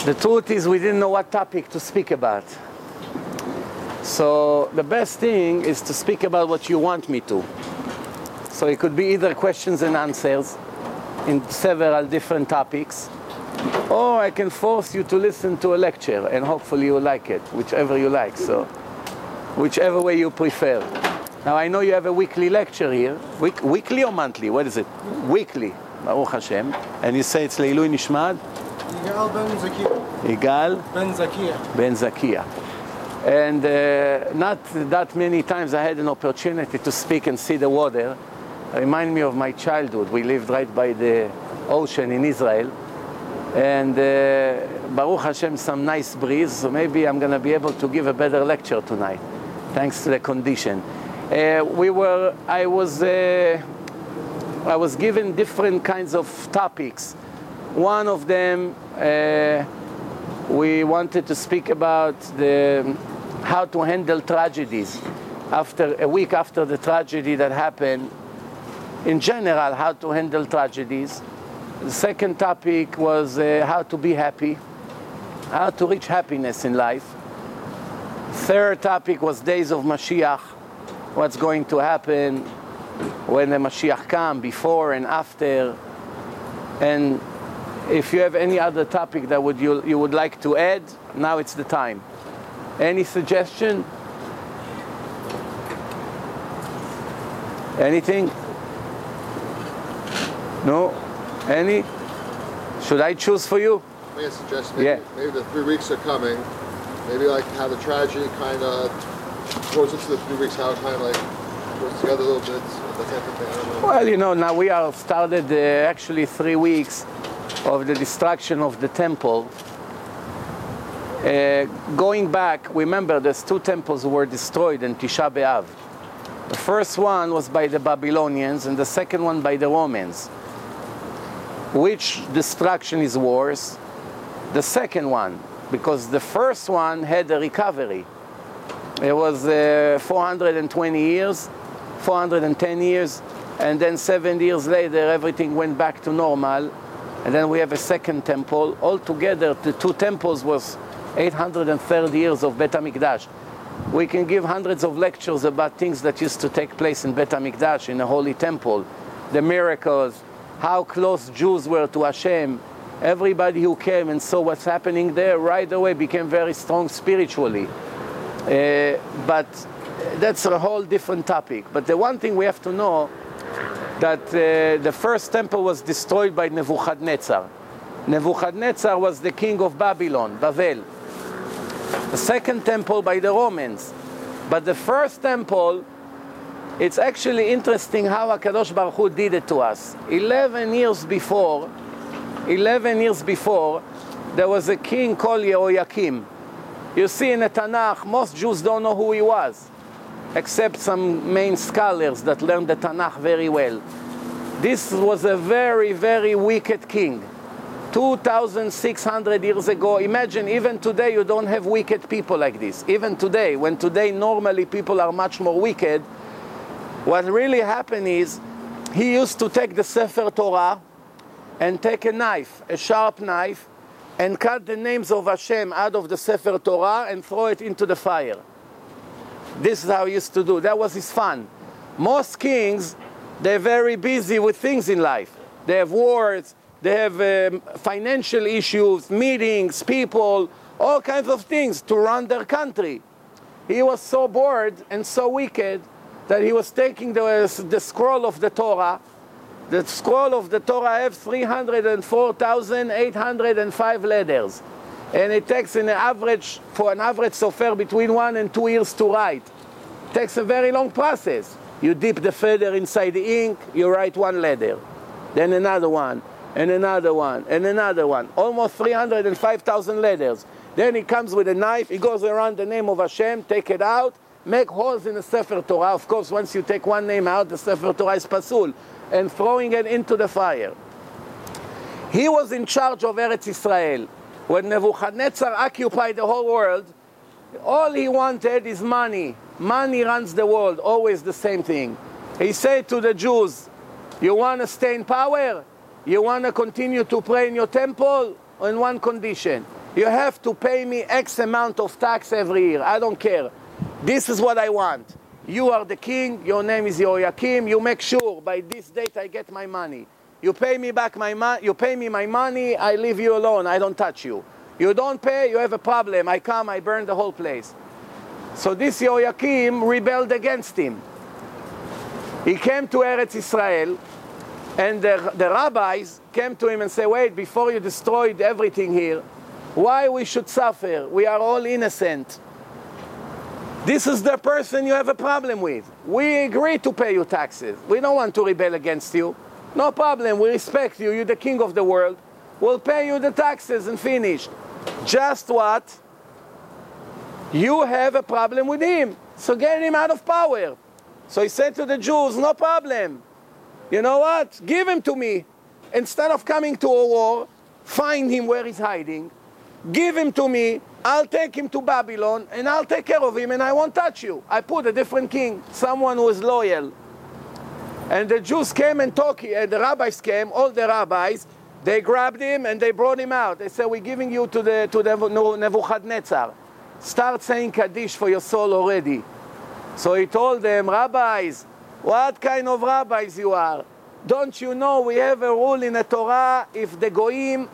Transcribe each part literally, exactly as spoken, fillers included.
The truth is we didn't know what topic to speak about. So the best thing is to speak about what you want me to. So it could be either questions and answers in several different topics, or I can force you to listen to a lecture and hopefully you like it, whichever you like. So whichever way you prefer. Now I know you have a weekly lecture here. Week, weekly or monthly? What is it? Weekly. Baruch Hashem. And you say it's Leilui Nishmat? Yigal Ben Zakia. Yigal Ben Zakia. Ben Zakia. And uh, not that many times I had an opportunity to speak and see the water. Remind me of my childhood. We lived right by the ocean in Israel. And uh, Baruch Hashem, some nice breeze. So maybe I'm going to be able to give a better lecture tonight, thanks to the condition. Uh, we were, I was, uh, I was given different kinds of topics. One of them, uh, we wanted to speak about the, how to handle tragedies. After a week after the tragedy that happened, in general, how to handle tragedies. The second topic was uh, how to be happy, how to reach happiness in life. Third topic was days of Mashiach, what's going to happen when the Mashiach comes, before and after. And if you have any other topic that would you, you would like to add, now it's the time. Any suggestion? Anything? No? Any? Should I choose for you? May I suggest maybe, yeah. maybe the three weeks are coming. Maybe like how the tragedy kind of goes into the three weeks, how it kind of like goes together a little bit. That type of thing. I don't know. Well, you know, now we are started uh, actually three weeks of the destruction of the temple. Uh, going back, remember there's two temples who were destroyed in Tisha B'Av. The first one was by the Babylonians and the second one by the Romans. Which destruction is worse? The second one, because the first one had a recovery. It was uh, four hundred twenty years, four hundred ten years, and then seven years later everything went back to normal. And then we have a second temple. Altogether, the two temples was eight hundred thirty years of Bet HaMikdash. We can give hundreds of lectures about things that used to take place in Bet HaMikdash, in the Holy Temple. The miracles, how close Jews were to Hashem. Everybody who came and saw what's happening there right away became very strong spiritually. Uh, but that's a whole different topic. But the one thing we have to know, that uh, the first temple was destroyed by Nebuchadnezzar. Nebuchadnezzar was the king of Babylon, Babel. The second temple by the Romans. But the first temple, it's actually interesting how HaKadosh Baruch Hu did it to us. Eleven years before, eleven years before, there was a king called Yehoiakim. You see in the Tanakh, most Jews don't know who he was, except some main scholars that learned the Tanakh very well. This was a very, very wicked king. two thousand six hundred years ago, imagine even today you don't have wicked people like this. Even today, when today normally people are much more wicked, what really happened is, he used to take the Sefer Torah and take a knife, a sharp knife, and cut the names of Hashem out of the Sefer Torah and throw it into the fire. This is how he used to do. That was his fun. Most kings, they're very busy with things in life. They have wars, they have um, financial issues, meetings, people, all kinds of things to run their country. He was so bored and so wicked that he was taking the, the scroll of the Torah. The scroll of the Torah has three hundred four thousand eight hundred five letters. And it takes an average, for an average sofer, between one and two years to write. It takes a very long process. You dip the feather inside the ink, you write one letter, then another one, and another one, and another one. Almost three hundred five thousand letters. Then he comes with a knife, he goes around the name of Hashem, take it out, make holes in the Sefer Torah. Of course, once you take one name out, the Sefer Torah is pasul, and throwing it into the fire. He was in charge of Eretz Israel. When Nebuchadnezzar occupied the whole world, all he wanted is money. Money runs the world, always the same thing. He said to the Jews, you want to stay in power? You want to continue to pray in your temple? On one condition. You have to pay me X amount of tax every year. I don't care. This is what I want. You are the king. Your name is Yehoiakim. You make sure by this date I get my money. You pay me back my money. You pay me my money. I leave you alone. I don't touch you. You don't pay. You have a problem. I come. I burn the whole place. So this Yehoiakim rebelled against him. He came to Eretz Israel, and the, the rabbis came to him and said, wait, before you destroyed everything here, why we should suffer? We are all innocent. This is the person you have a problem with. We agree to pay you taxes. We don't want to rebel against you. No problem. We respect you. You're the king of the world. We'll pay you the taxes and finish. Just what? You have a problem with him. So get him out of power. So he said to the Jews, no problem. You know what? Give him to me. Instead of coming to a war, find him where he's hiding. Give him to me. I'll take him to Babylon, and I'll take care of him, and I won't touch you. I put a different king, someone who is loyal. And the Jews came and talked, uh, the rabbis came, all the rabbis, they grabbed him and they brought him out. They said, we're giving you to the to the Nebuchadnezzar. Start saying Kaddish for your soul already. So he told them, rabbis, what kind of rabbis you are? Don't you know we have a rule in the Torah, if the Goyim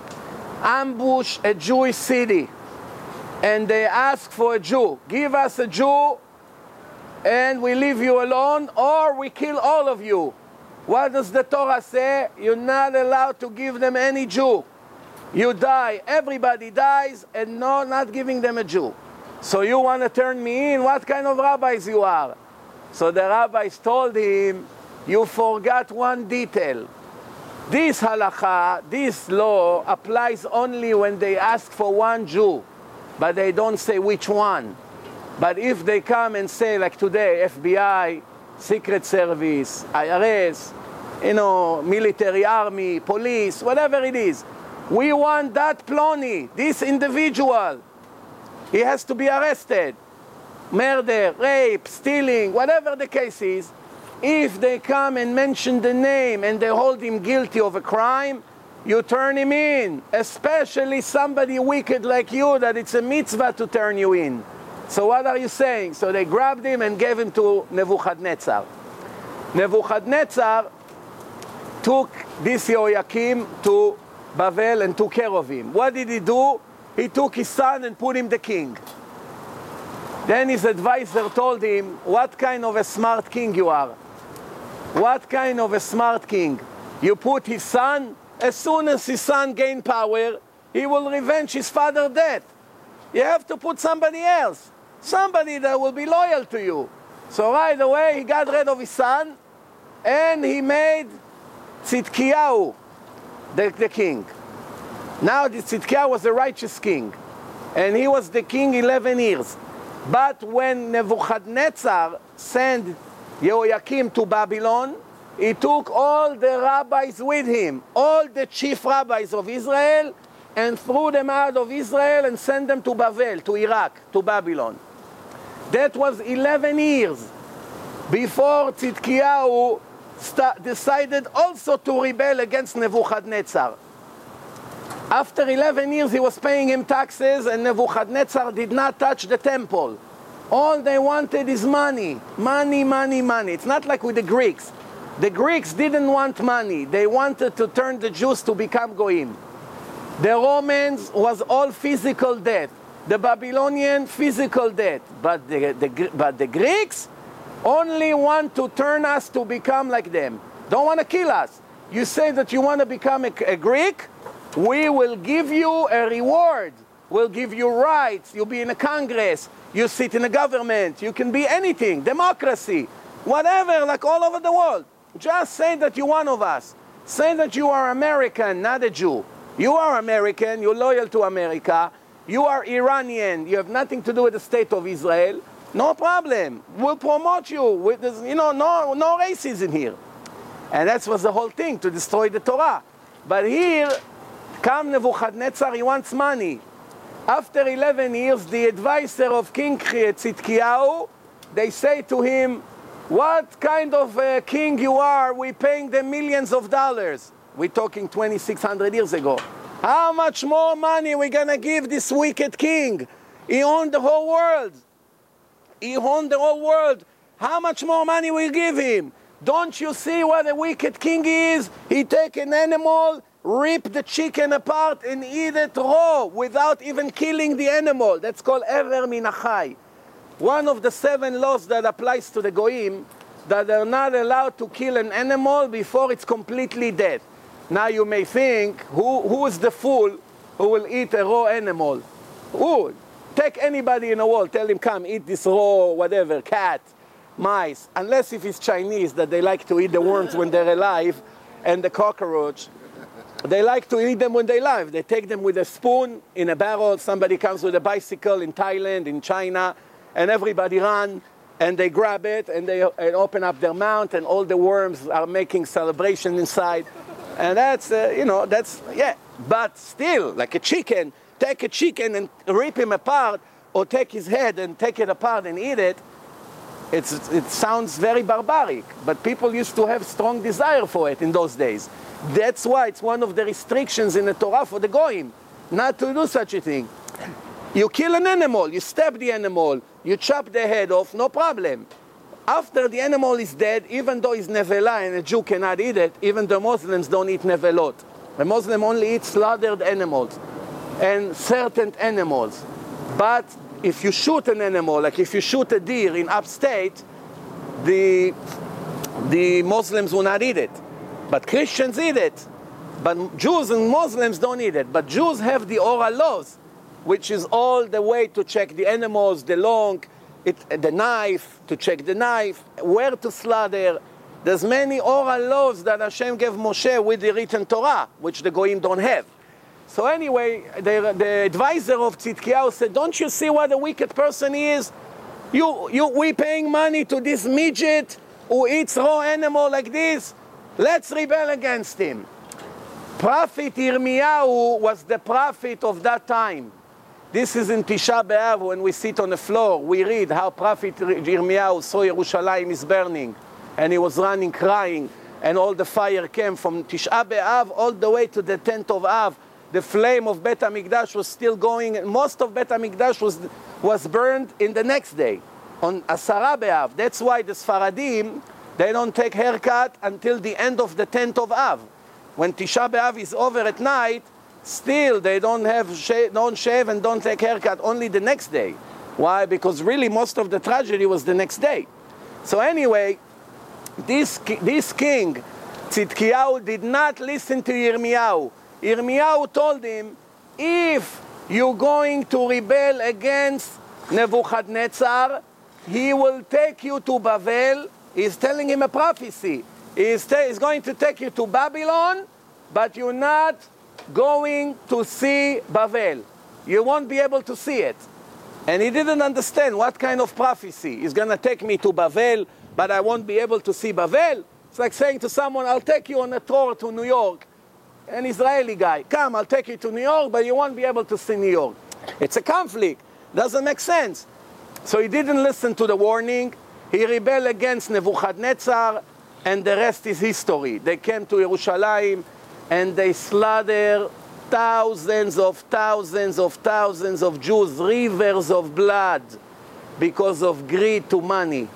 ambush a Jewish city and they ask for a Jew, give us a Jew and we leave you alone, or we kill all of you. What does the Torah say? You're not allowed to give them any Jew. You die, everybody dies, and no, not giving them a Jew. So you want to turn me in? What kind of rabbis you are? So the rabbis told him, you forgot one detail. This halakha, this law, applies only when they ask for one Jew, but they don't say which one. But if they come and say, like today, F B I, Secret Service, I R S, you know, military army, police, whatever it is, we want that Plony, this individual. He has to be arrested. Murder, rape, stealing, whatever the case is. If they come and mention the name and they hold him guilty of a crime, you turn him in. Especially somebody wicked like you, that it's a mitzvah to turn you in. So what are you saying? So they grabbed him and gave him to Nebuchadnezzar. Nebuchadnezzar took this Yehoiakim to Bavel and took care of him. What did he do? He took his son and put him the king. Then his advisor told him, what kind of a smart king you are? What kind of a smart king? You put his son, as soon as his son gained power, he will revenge his father's death. You have to put somebody else, somebody that will be loyal to you. So right away he got rid of his son and he made Tzidkiyahu the, the king. Now the Tzidkiyahu was a righteous king, and he was the king eleven years. But when Nebuchadnezzar sent Yehoiakim to Babylon, he took all the rabbis with him, all the chief rabbis of Israel, and threw them out of Israel and sent them to Bavel, to Iraq, to Babylon. That was eleven years before Tzidkiyahu decided also to rebel against Nebuchadnezzar. After eleven years, he was paying him taxes, and Nebuchadnezzar did not touch the temple. All they wanted is money. Money, money, money. It's not like with the Greeks. The Greeks didn't want money. They wanted to turn the Jews to become Goyim. The Romans was all physical death. The Babylonian, physical death. But the, the, but the Greeks only want to turn us to become like them. Don't want to kill us. You say that you want to become a, a Greek? We will give you a reward. We'll give you rights. You'll be in a Congress. You sit in a government. You can be anything. Democracy. Whatever, like all over the world. Just say that you're one of us. Say that you are American, not a Jew. You are American. You're loyal to America. You are Iranian. You have nothing to do with the state of Israel. No problem. We'll promote you. With this, you know, no, no racism here. And that was the whole thing, to destroy the Torah. But here, come Nebuchadnezzar, he wants money. After eleven years, the advisor of King Tzidkiyahu, they say to him, what kind of uh, king you are? We're paying them millions of dollars. We're talking twenty-six hundred years ago. How much more money we gonna give this wicked king? He owned the whole world. He owned the whole world. How much more money we give him? Don't you see what a wicked king is? He take an animal, rip the chicken apart and eat it raw without even killing the animal. That's called Ever Min HaChai. One of the seven laws that applies to the Goyim, that they're not allowed to kill an animal before it's completely dead. Now you may think, who, who is the fool who will eat a raw animal? Who? Take anybody in the world, tell him, come, eat this raw, whatever, cat, mice. Unless if it's Chinese, that they like to eat the worms when they're alive, and the cockroach. They like to eat them when they're alive. They take them with a spoon in a barrel. Somebody comes with a bicycle in Thailand, in China, and everybody run, and they grab it, and they and open up their mouth, and all the worms are making celebration inside. And that's, uh, you know, that's, yeah. But still, like a chicken, take a chicken and rip him apart, or take his head and take it apart and eat it. It's, it sounds very barbaric, but people used to have strong desire for it in those days. That's why it's one of the restrictions in the Torah for the Goyim, not to do such a thing. You kill an animal, you stab the animal, you chop the head off, no problem. After the animal is dead, even though it's nevela and a Jew cannot eat it, even the Muslims don't eat nevelot. The Muslim only eats slaughtered animals and certain animals. But if you shoot an animal, like if you shoot a deer in upstate, the, the Muslims will not eat it. But Christians eat it. But Jews and Muslims don't eat it. But Jews have the oral laws, which is all the way to check the animals, the long, it, the knife, to check the knife, where to slaughter. There's many oral laws that Hashem gave Moshe with the written Torah, which the Goyim don't have. So anyway, the, the advisor of Tzidkiyahu said, don't you see what a wicked person he is? You, you, we paying money to this midget who eats raw animal like this? Let's rebel against him. Prophet Yirmiyahu was the prophet of that time. This is in Tisha B'Av, when we sit on the floor, we read how Prophet Yirmiyahu saw Yerushalayim is burning, and he was running, crying, and all the fire came from Tisha B'Av all the way to the tenth of Av. The flame of Bet HaMikdash was still going, and most of Bet HaMikdash was, was burned in the next day, on Asara B'Av. That's why the Sfaradim, they don't take haircut until the end of the tenth of Av. When Tisha B'Av is over at night, still they don't have shave, don't shave and don't take haircut, only the next day. Why? Because really most of the tragedy was the next day. So anyway, this, this king, Tzidkiyahu, did not listen to Yirmiyahu. Yirmiyahu told him, if you're going to rebel against Nebuchadnezzar, he will take you to Babel. He's telling him a prophecy. He's, he's going to take you to Babylon, but you're not going to see Babel. You won't be able to see it. And he didn't understand what kind of prophecy. He's going to take me to Babel, but I won't be able to see Babel. It's like saying to someone, I'll take you on a tour to New York. An Israeli guy, come, I'll take you to New York, but you won't be able to see New York. It's a conflict. Doesn't make sense. So he didn't listen to the warning. He rebelled against Nebuchadnezzar, and the rest is history. They came to Yerushalayim, and they slaughtered thousands of thousands of thousands of Jews, rivers of blood, because of greed to money.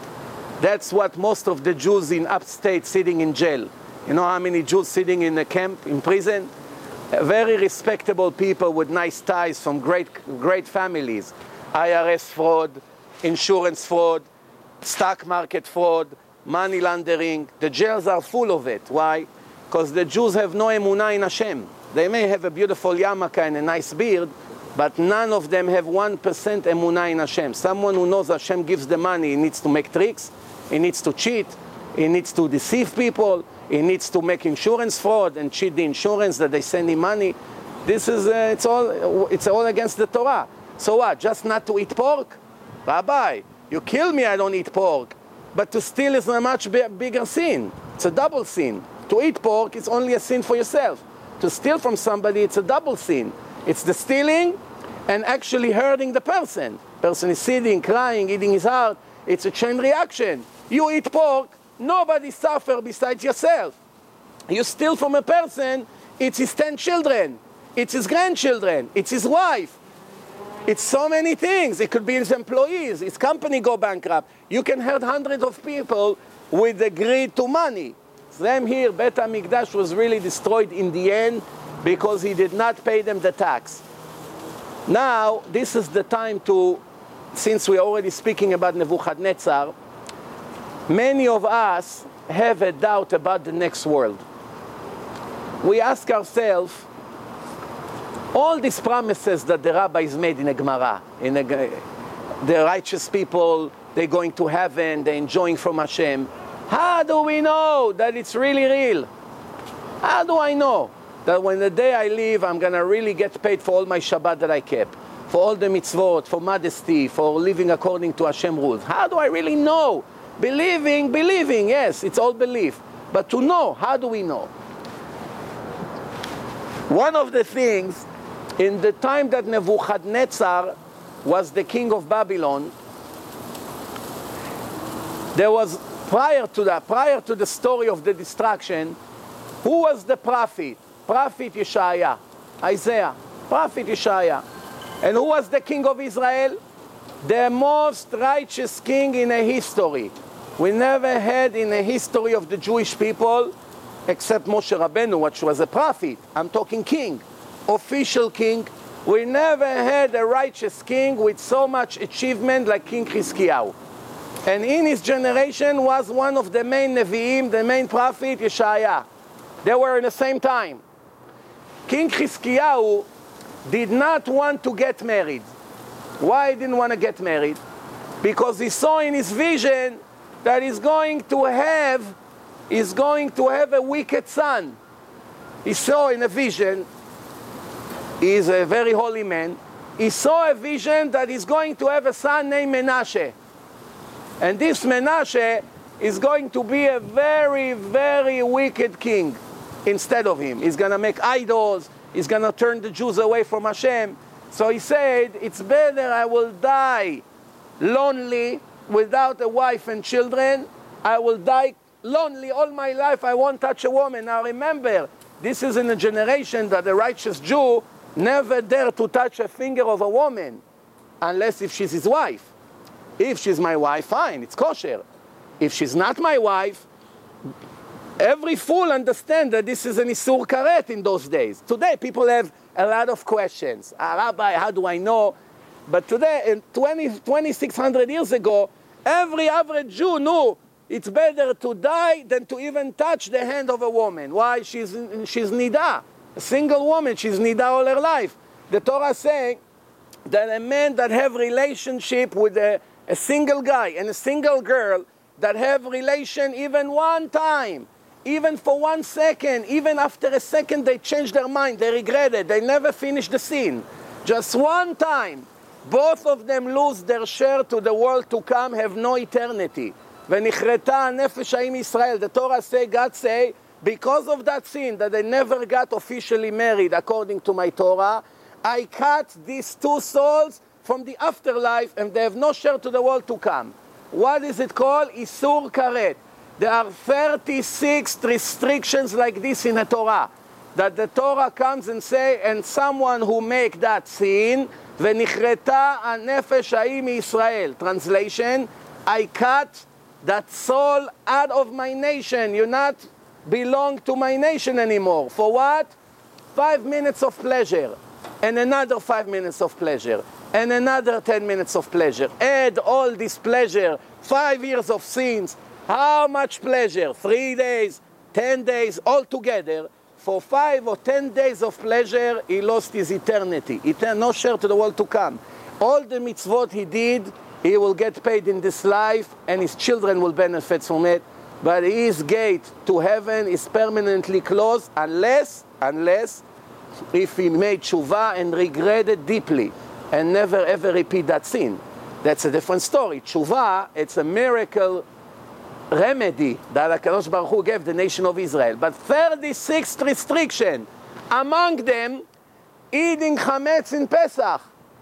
That's what most of the Jews in upstate sitting in jail. You know how many Jews sitting in a camp, in prison? Very respectable people with nice ties from great, great families. I R S fraud, insurance fraud, stock market fraud, money laundering. The jails are full of it. Why? Because the Jews have no emunah in Hashem. They may have a beautiful yarmulke and a nice beard, but none of them have one percent emunah in Hashem. Someone who knows Hashem gives the money, he needs to make tricks, he needs to cheat, he needs to deceive people, he needs to make insurance fraud and cheat the insurance that they send him money. This is, uh, it's, all, it's all against the Torah. So what, just not to eat pork? Rabbi, you kill me, I don't eat pork. But to steal is a much bigger sin. It's a double sin. To eat pork is only a sin for yourself. To steal from somebody, it's a double sin. It's the stealing and actually hurting the person. Person is sitting, crying, eating his heart. It's a chain reaction. You eat pork, nobody suffers besides yourself. You steal from a person, it's his ten children. It's his grandchildren. It's his wife. It's so many things. It could be his employees. His company go bankrupt. You can hurt hundreds of people with the greed to money. Same here, Beit HaMikdash was really destroyed in the end because he did not pay them the tax. Now, this is the time to, since we're already speaking about Nebuchadnezzar, many of us have a doubt about the next world. We ask ourselves, all these promises that the rabbis made in a Gemara, in a, the righteous people, they're going to heaven, they're enjoying from Hashem. How do we know that it's really real? How do I know that when the day I leave, I'm going to really get paid for all my Shabbat that I kept, for all the mitzvot, for modesty, for living according to Hashem rules? How do I really know? Believing, believing, yes, it's all belief. But to know, how do we know? One of the things, in the time that Nebuchadnezzar was the king of Babylon, there was, prior to that, prior to the story of the destruction, who was the prophet? Prophet Yeshaya, Isaiah, Prophet Yeshaya. And who was the king of Israel? The most righteous king in a history. We never had in the history of the Jewish people, except Moshe Rabbeinu, which was a prophet. I'm talking king, official king. We never had a righteous king with so much achievement like King Chizkiyahu. And in his generation was one of the main Nevi'im, the main prophet, Yeshaya. They were in the same time. King Chizkiyahu did not want to get married. Why he didn't want to get married? Because he saw in his vision that he's going to have, he's going to have a wicked son. He saw in a vision, he's a very holy man, he saw a vision that he's going to have a son named Menashe. And this Menashe is going to be a very, very wicked king instead of him. He's going to make idols, he's going to turn the Jews away from Hashem. So he said, it's better I will die lonely, without a wife and children. I will die lonely all my life. I won't touch a woman. Now remember, this is in a generation that a righteous Jew never dare to touch a finger of a woman, unless if she's his wife. If she's my wife, fine, it's kosher. If she's not my wife, every fool understands that this is an Isur Karet in those days. Today, people have a lot of questions. Ah, Rabbi, how do I know? But today, in twenty, twenty-six hundred years ago, every average Jew knew it's better to die than to even touch the hand of a woman. Why? She's, she's nida. A single woman, she's nida all her life. The Torah is saying that a man that have relationship with a, a single guy and a single girl that have relation even one time, even for one second, even after a second they change their mind, they regret it, they never finish the scene. Just one time, both of them lose their share to the world to come, have no eternity. V'nichreta nefesh ha'im Yisrael. The Torah say, God say, because of that sin that they never got officially married according to my Torah, I cut these two souls from the afterlife and they have no share to the world to come. What is it called? Isur Karet. There are thirty-six restrictions like this in the Torah. That the Torah comes and say, and someone who make that sin, V'nichreta nefesh ha'im Yisrael. Translation, I cut that soul out of my nation. You not belong to my nation anymore. For what? Five minutes of pleasure. And another five minutes of pleasure. And another ten minutes of pleasure. Add all this pleasure. Five years of sins. How much pleasure? Three days, ten days, all together. For five or ten days of pleasure, he lost his eternity. Etern- no share to the world to come. All the mitzvot he did, he will get paid in this life, and his children will benefit from it. But his gate to heaven is permanently closed, unless, unless, if he made tshuva and regretted deeply, and never ever repeat that sin. That's a different story. Tshuva, it's a miracle remedy that HaKadosh Baruch Hu gave the nation of Israel. But thirty-six restrictions, among them, eating chametz in Pesach.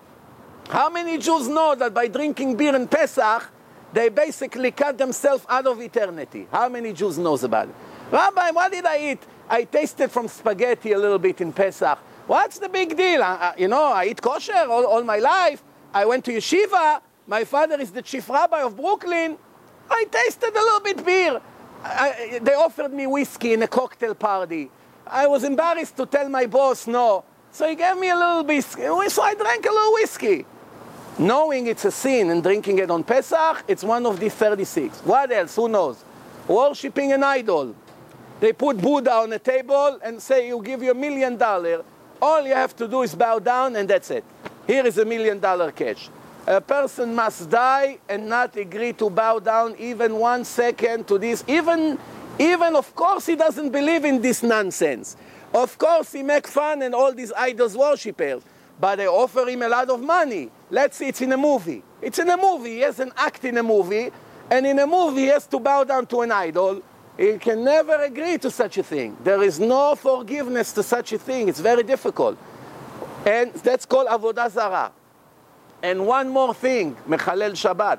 How many Jews know that by drinking beer in Pesach, they basically cut themselves out of eternity? How many Jews knows about it? Rabbi, what did I eat? I tasted from spaghetti a little bit in Pesach. What's the big deal? I, I, you know, I eat kosher all, all my life. I went to yeshiva. My father is the chief rabbi of Brooklyn. I tasted a little bit beer. I, they offered me whiskey in a cocktail party. I was embarrassed to tell my boss no. So he gave me a little whiskey. So I drank a little whiskey. Knowing it's a sin and drinking it on Pesach, it's one of these thirty-six. What else? Who knows? Worshipping an idol. They put Buddha on a table and say, you give you a million dollars. All you have to do is bow down and that's it. Here is a million dollar catch. A person must die and not agree to bow down even one second to this. Even, even of course, he doesn't believe in this nonsense. Of course, he makes fun and all these idols worshippers. But they offer him a lot of money. Let's see, it's in a movie. It's in a movie. He has an act in a movie. And in a movie, he has to bow down to an idol. He can never agree to such a thing. There is no forgiveness to such a thing. It's very difficult. And that's called Avodah Zarah. And one more thing, Mechalel Shabbat.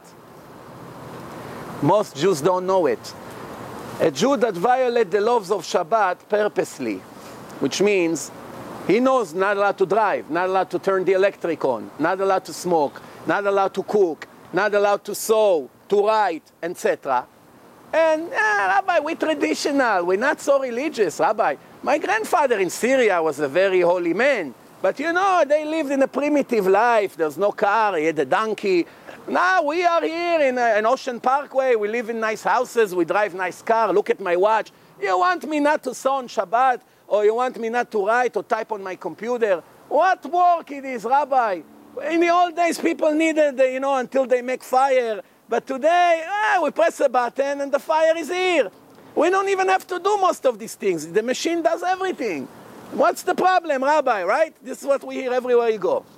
Most Jews don't know it. A Jew that violates the laws of Shabbat purposely, which means he knows not allowed to drive, not allowed to turn the electric on, not allowed to smoke, not allowed to cook, not allowed to sew, to write, et cetera. And, uh, Rabbi, we're traditional, we're not so religious, Rabbi. My grandfather in Syria was a very holy man. But you know, they lived in a primitive life. There's no car, he had a donkey. Now we are here in an Ocean Parkway. We live in nice houses, we drive nice car. Look at my watch. You want me not to sew on Shabbat? Or you want me not to write or type on my computer? What work it is, Rabbi? In the old days, people needed, you know, until they make fire. But today, ah, we press a button and the fire is here. We don't even have to do most of these things. The machine does everything. What's the problem, Rabbi, right? This is what we hear everywhere you go.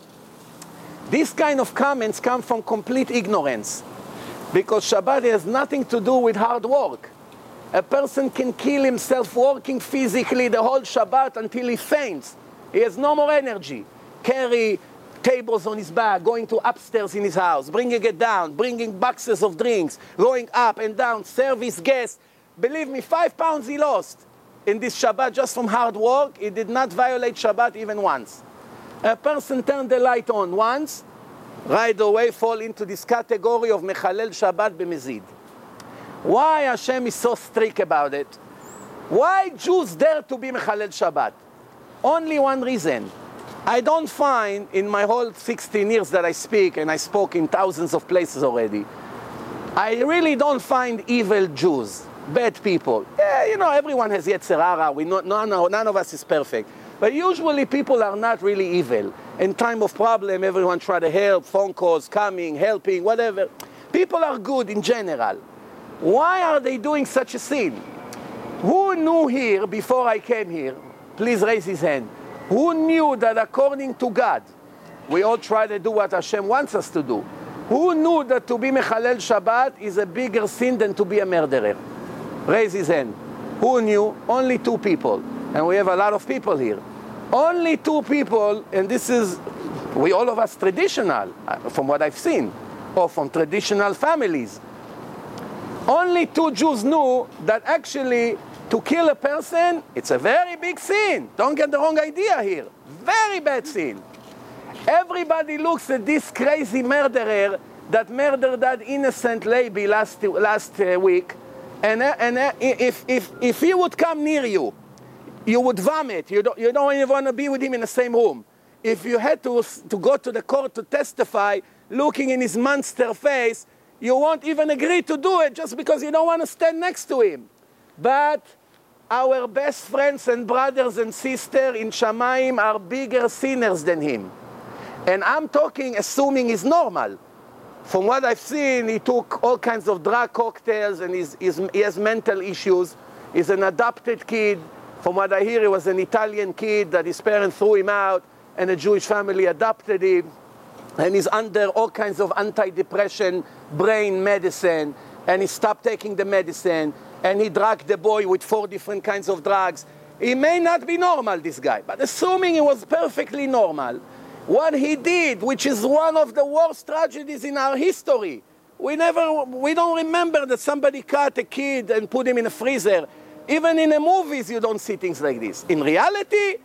These kind of comments come from complete ignorance. Because Shabbat has nothing to do with hard work. A person can kill himself working physically the whole Shabbat until he faints. He has no more energy. Carry tables on his back, going to upstairs in his house, bringing it down, bringing boxes of drinks, going up and down, service guests. Believe me, five pounds he lost in this Shabbat just from hard work. He did not violate Shabbat even once. A person turned the light on once, right away fall into this category of Mechalel Shabbat b'mezid. Why Hashem is so strict about it? Why Jews dare to be Mechalel Shabbat? Only one reason. I don't find in my whole sixteen years that I speak, and I spoke in thousands of places already, I really don't find evil Jews, bad people. Yeah, you know, everyone has Yetzer Hara. We know, no, no, none of us is perfect. But usually people are not really evil. In time of problem, everyone try to help, phone calls, coming, helping, whatever. People are good in general. Why are they doing such a sin? Who knew here, before I came here, please raise his hand, who knew that according to God, we all try to do what Hashem wants us to do. Who knew that to be Mechalel Shabbat is a bigger sin than to be a murderer? Raise his hand. Who knew? Only two people. And we have a lot of people here. Only two people, and this is, we all of us traditional, from what I've seen, or from traditional families. Only two Jews knew that actually to kill a person, it's a very big sin. Don't get the wrong idea here. Very bad sin. Everybody looks at this crazy murderer that murdered that innocent lady last, last uh, week, and, uh, and uh, if, if, if he would come near you, you would vomit. You don't, you don't even want to be with him in the same room. If you had to, to go to the court to testify, looking in his monster face, you won't even agree to do it just because you don't want to stand next to him. But our best friends and brothers and sisters in Shamayim are bigger sinners than him. And I'm talking assuming he's normal. From what I've seen, he took all kinds of drug cocktails and he's, he's, he has mental issues. He's an adopted kid. From what I hear, he was an Italian kid that his parents threw him out and a Jewish family adopted him. And he's under all kinds of anti-depression, brain medicine. And he stopped taking the medicine. And he drugged the boy with four different kinds of drugs. He may not be normal, this guy. But assuming he was perfectly normal, what he did, which is one of the worst tragedies in our history. We never, we don't remember that somebody cut a kid and put him in a freezer. Even in the movies, you don't see things like this. In reality,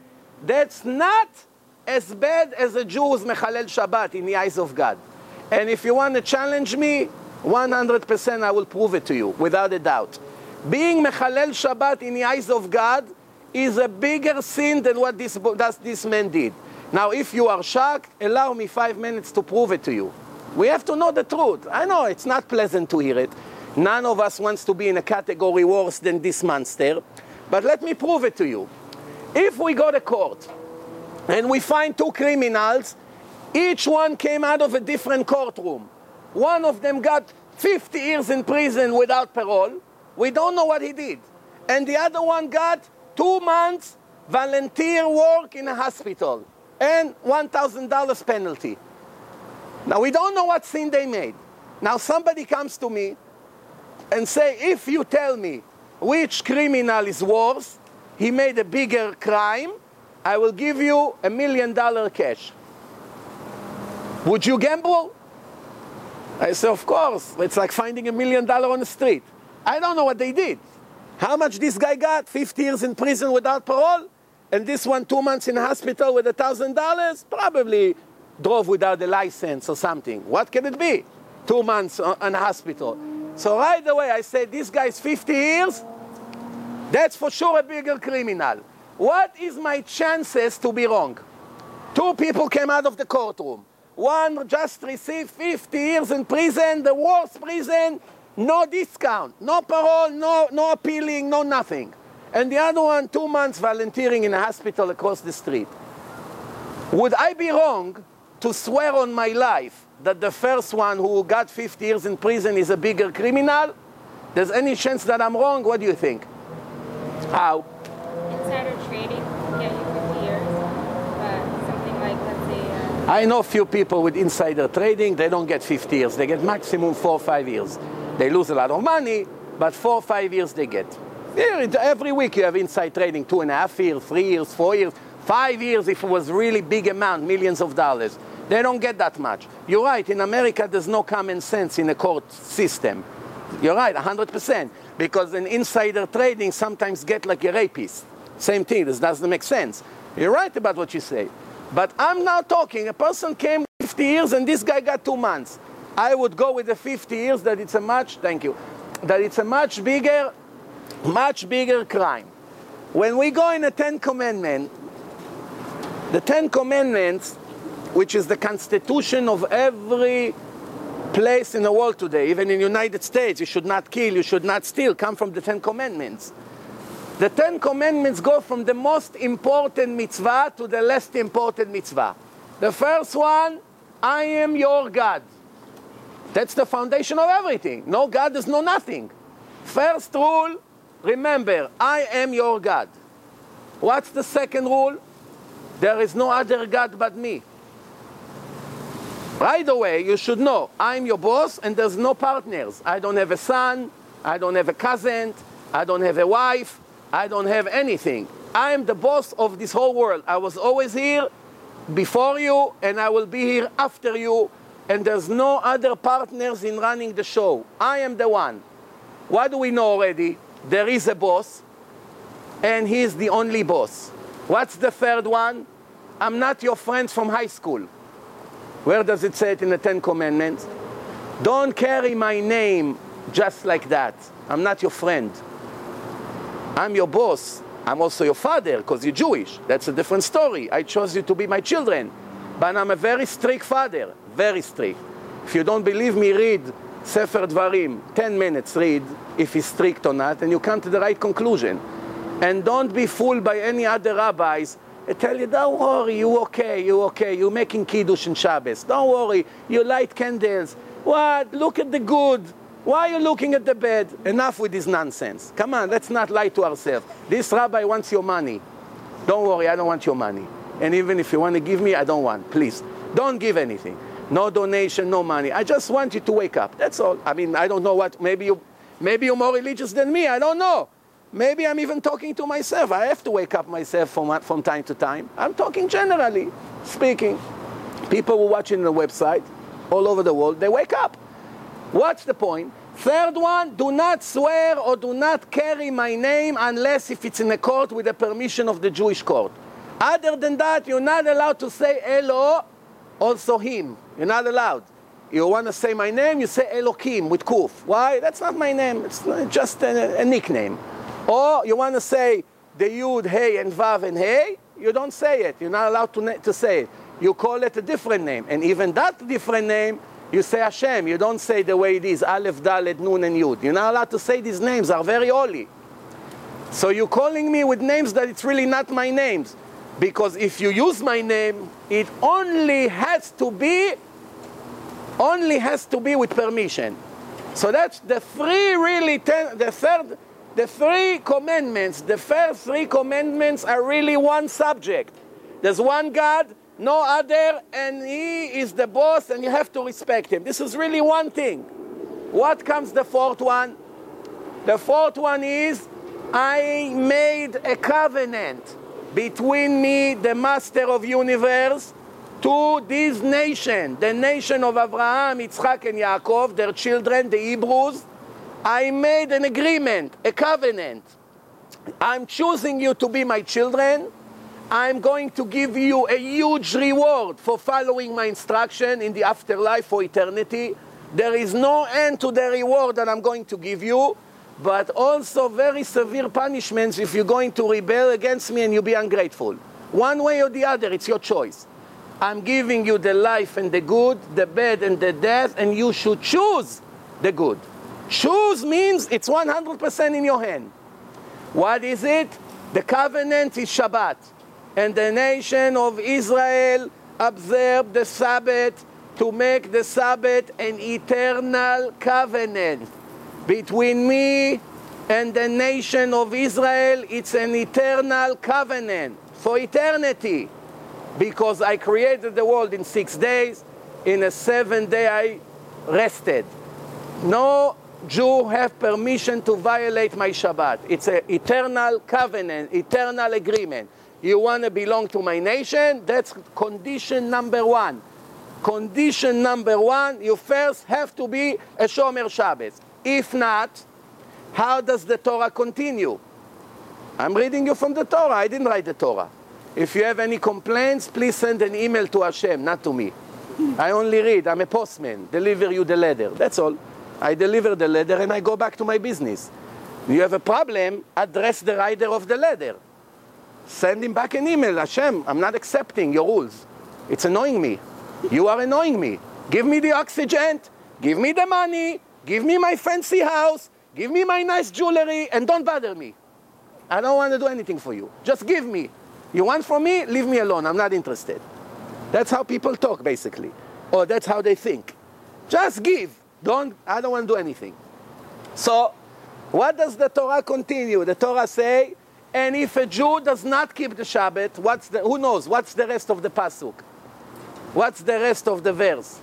That's not as bad as a Jew who's Mechalel Shabbat in the eyes of God. And if you want to challenge me, one hundred percent I will prove it to you, without a doubt. Being Mechalel Shabbat in the eyes of God is a bigger sin than what this, that this man did. Now, if you are shocked, allow me five minutes to prove it to you. We have to know the truth. I know it's not pleasant to hear it. None of us wants to be in a category worse than this monster. But let me prove it to you. If we go to court and we find two criminals, each one came out of a different courtroom. One of them got fifty years in prison without parole. We don't know what he did. And the other one got two months volunteer work in a hospital and one thousand dollars penalty. Now, we don't know what sin they made. Now, somebody comes to me and say, if you tell me which criminal is worse, he made a bigger crime, I will give you a million dollar cash. Would you gamble? I say, of course. It's like finding a million dollar on the street. I don't know what they did. How much this guy got? fifty years in prison without parole? And this one, two months in a hospital with a thousand dollars? Probably drove without a license or something. What can it be? Two months in a hospital. So right away I say, this guy's fifty years, that's for sure a bigger criminal. What is my chances to be wrong? Two people came out of the courtroom. One just received fifty years in prison, the worst prison, no discount, no parole, no, no appealing, no nothing. And the other one, two months volunteering in a hospital across the street. Would I be wrong to swear on my life that the first one who got fifty years in prison is a bigger criminal? There's any chance that I'm wrong? What do you think? How? Insider trading can get you fifty years, but something like, let's say... Uh... I know a few people with insider trading, they don't get fifty years. They get maximum four or five years. They lose a lot of money, but four or five years they get. Here, every week you have inside trading, two and a half years, three years, four years, five years if it was really big amount, millions of dollars. They don't get that much. You're right, in America there's no common sense in the court system. You're right, one hundred percent. Because in insider trading sometimes get like a rapist. Same thing, this doesn't make sense. You're right about what you say. But I'm now talking, a person came fifty years and this guy got two months. I would go with the fifty years that it's a much, thank you, that it's a much bigger, much bigger crime. When we go in the Ten Commandments, the Ten Commandments, which is the constitution of every place in the world today, even in the United States, you should not kill, you should not steal, come from the Ten Commandments. The Ten Commandments go from the most important mitzvah to the least important mitzvah. The first one, I am your God. That's the foundation of everything. No God is no nothing. First rule, remember, I am your God. What's the second rule? There is no other God but me. Right away, you should know, I'm your boss and there's no partners. I don't have a son, I don't have a cousin, I don't have a wife, I don't have anything. I am the boss of this whole world. I was always here before you and I will be here after you, and there's no other partners in running the show. I am the one. What do we know already? There is a boss and he is the only boss. What's the third one? I'm not your friends from high school. Where does it say it in the Ten Commandments? Don't carry my name just like that. I'm not your friend. I'm your boss. I'm also your father because you're Jewish. That's a different story. I chose you to be my children. But I'm a very strict father, very strict. If you don't believe me, read Sefer Dvarim, ten minutes read if he's strict or not, and you come to the right conclusion. And don't be fooled by any other rabbis. They tell you, don't worry, you okay, you okay, you're making Kiddush and Shabbos. Don't worry, you light candles. What? Look at the good. Why are you looking at the bad? Enough with this nonsense. Come on, let's not lie to ourselves. This rabbi wants your money. Don't worry, I don't want your money. And even if you want to give me, I don't want. Please, don't give anything. No donation, no money. I just want you to wake up. That's all. I mean, I don't know what, maybe, you, maybe you're more religious than me. I don't know. Maybe I'm even talking to myself. I have to wake up myself from, from time to time. I'm talking generally speaking. People who are watching the website all over the world, they wake up. What's the point? Third one, do not swear or do not carry my name unless if it's in a court with the permission of the Jewish court. Other than that, you're not allowed to say Elo, also him. You're not allowed. You want to say my name, you say Elokim with Kuf. Why? That's not my name. It's just a, a nickname. Or you want to say the Yud, Hey, and Vav, and Hey, you don't say it. You're not allowed to, to say it. You call it a different name. And even that different name, you say Hashem. You don't say the way it is, Aleph, Dalet, Nun, and Yud. You're not allowed to say these names are very holy. So you're calling me with names that it's really not my names. Because if you use my name, it only has to be, only has to be with permission. So that's the three really, ten, the third, the three commandments, the first three commandments are really one subject. There's one God, no other, and He is the boss, and you have to respect Him. This is really one thing. What comes the fourth one? The fourth one is, I made a covenant between me, the Master of Universe, to this nation, the nation of Abraham, Yitzchak, and Yaakov, their children, the Hebrews. I made an agreement, a covenant. I'm choosing you to be my children. I'm going to give you a huge reward for following my instruction in the afterlife for eternity. There is no end to the reward that I'm going to give you, but also very severe punishments if you're going to rebel against me and you be ungrateful. One way or the other, it's your choice. I'm giving you the life and the good, the bad and the death, and you should choose the good. Choose means it's one hundred percent in your hand. What is it? The covenant is Shabbat. And the nation of Israel observed the Sabbath to make the Sabbath an eternal covenant. Between me and the nation of Israel, it's an eternal covenant for eternity. Because I created the world in six days, in a seventh day I rested. No Jew have permission to violate my Shabbat. It's an eternal covenant, eternal agreement. You want to belong to my nation? That's condition number one. Condition number one, you first have to be a Shomer Shabbos. If not, how does the Torah continue? I'm reading you from the Torah. I didn't write the Torah. If you have any complaints, please send an email to Hashem, not to me. I only read. I'm a postman. Deliver you the letter. That's all. I deliver the letter and I go back to my business. You have a problem, address the writer of the letter. Send him back an email. Hashem, I'm not accepting your rules. It's annoying me. You are annoying me. Give me the oxygen. Give me the money. Give me my fancy house. Give me my nice jewelry. And don't bother me. I don't want to do anything for you. Just give me. You want from me? Leave me alone. I'm not interested. That's how people talk, basically. Or that's how they think. Just give. Don't, I don't want to do anything. So, what does the Torah continue? The Torah say, and if a Jew does not keep the Shabbat, what's the, who knows? What's the rest of the pasuk? What's the rest of the verse?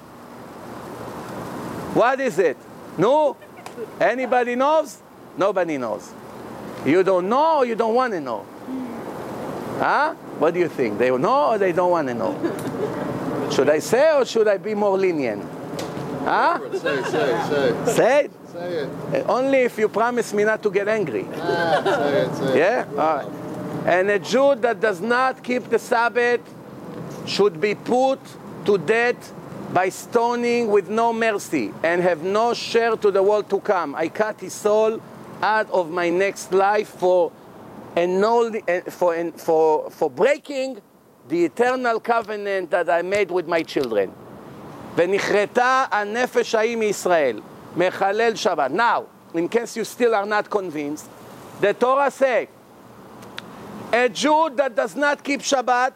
What is it? No? Anybody knows? Nobody knows. You don't know or you don't want to know? Huh? What do you think? They know or they don't want to know? Should I say or should I be more lenient? Huh? Say, say, say. Say it? Say it. Uh, Only if you promise me not to get angry. Ah, say it, say it. Yeah? All right. And a Jew that does not keep the Sabbath should be put to death by stoning with no mercy and have no share to the world to come. I cut his soul out of my next life for annul- for, for, for breaking the eternal covenant that I made with my children. ונכרתה הנפש ההיא מישראל, מחלל שבת. Now, in case you still are not convinced, the Torah says, a Jew that does not keep Shabbat,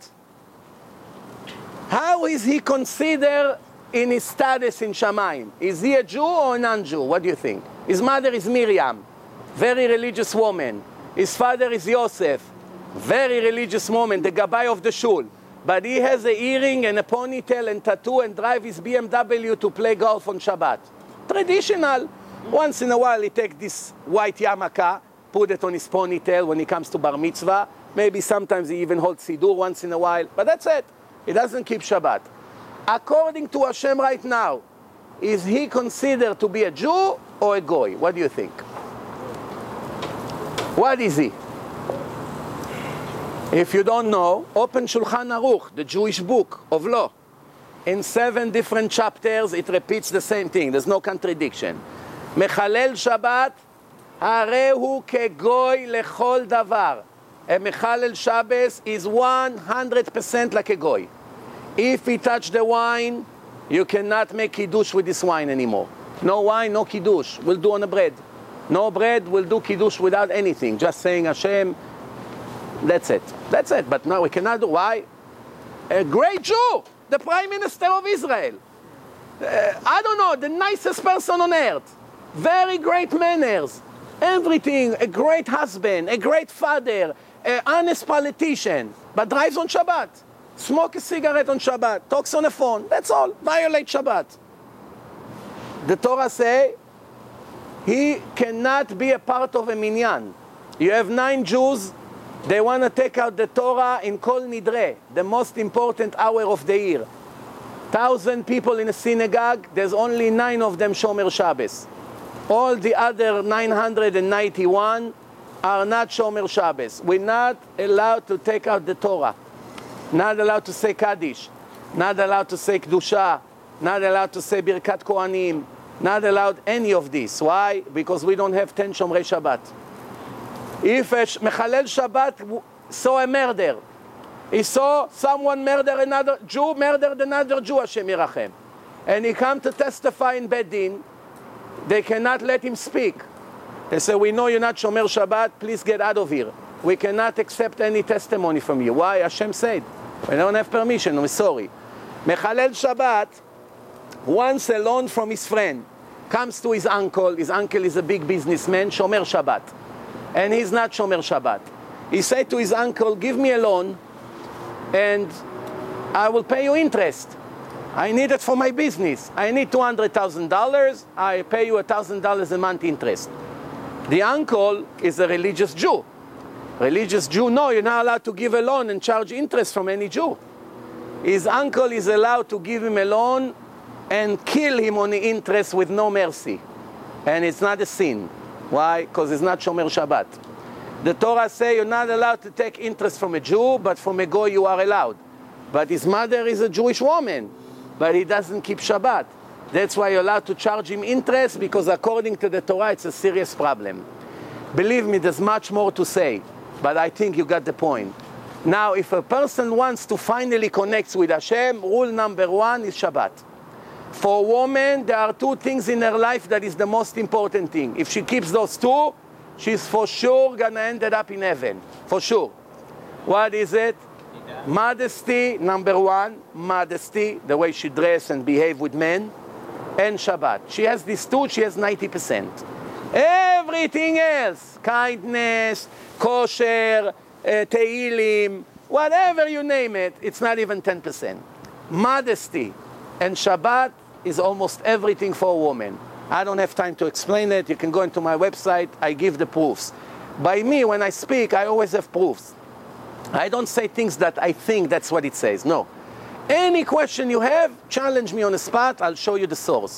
how is he considered in his status in Shamayim? Is he a Jew or a non-Jew? What do you think? His mother is Miriam, very religious woman. His father is Yosef, very religious woman, the Gabbai of the Shul. But he has a earring and a ponytail and tattoo and drive his B M W to play golf on Shabbat. Traditional. Once in a while he takes this white yarmulke, put it on his ponytail when he comes to bar mitzvah. Maybe sometimes he even holds Siddur once in a while. But that's it. He doesn't keep Shabbat. According to Hashem right now, is he considered to be a Jew or a Goy? What do you think? What is he? If you don't know, open Shulchan Aruch, the Jewish book of law. In seven different chapters, it repeats the same thing. There's no contradiction. Mechalel Shabbat, harehu kegoy lechol davar. A Mechalel Shabbos is one hundred percent like a goy. If he touch the wine, you cannot make kiddush with this wine anymore. No wine, no kiddush. We'll do on the bread. No bread, we'll do kiddush without anything. Just saying Hashem. That's it. That's it. But no, we cannot do. Why? A great Jew, the Prime Minister of Israel. Uh, I don't know, the nicest person on earth. Very great manners. Everything. A great husband, a great father, an honest politician. But drives on Shabbat. Smoke a cigarette on Shabbat. Talks on the phone. That's all. Violate Shabbat. The Torah say, he cannot be a part of a minyan. You have nine Jews. They want to take out the Torah in Kol Nidre, the most important hour of the year. Thousand people in a synagogue, there's only nine of them Shomer Shabbos. All the other nine hundred ninety-one are not Shomer Shabbos. We're not allowed to take out the Torah. Not allowed to say Kaddish. Not allowed to say Kedusha. Not allowed to say Birkat Kohanim. Not allowed any of this. Why? Because we don't have ten Shomrei Shabbat. If a Mechalel Shabbat saw a murder, he saw someone murder another Jew, murdered another Jew, Hashem Yirachem, and he come to testify in Beit Din, they cannot let him speak. They say, we know you're not Shomer Shabbat, please get out of here. We cannot accept any testimony from you. Why? Hashem said. We don't have permission, we're sorry. Mechalel Shabbat wants a loan from his friend. Comes to his uncle, his uncle is a big businessman, Shomer Shabbat. And he's not Shomer Shabbat. He said to his uncle, give me a loan and I will pay you interest. I need it for my business. I need two hundred thousand dollars. I pay you one thousand dollars a month interest. The uncle is a religious Jew. Religious Jew, no, you're not allowed to give a loan and charge interest from any Jew. His uncle is allowed to give him a loan and kill him on the interest with no mercy. And it's not a sin. Why? Because it's not Shomer Shabbat. The Torah says you're not allowed to take interest from a Jew, but from a Goy you are allowed. But his mother is a Jewish woman, but he doesn't keep Shabbat. That's why you're allowed to charge him interest, because according to the Torah it's a serious problem. Believe me, there's much more to say, but I think you got the point. Now, if a person wants to finally connect with Hashem, rule number one is Shabbat. For a woman, there are two things in her life that is the most important thing. If she keeps those two, she's for sure gonna end up in heaven. For sure. What is it? Modesty, number one. Modesty, the way she dress and behave with men. And Shabbat. She has these two, she has ninety percent. Everything else, kindness, kosher, uh, Tehillim, whatever you name it, it's not even ten percent. Modesty and Shabbat is almost everything for a woman. I don't have time to explain it. You can go into my website. I give the proofs. By me, when I speak, I always have proofs. I don't say things that I think that's what it says. No. Any question you have, challenge me on the spot. I'll show you the source.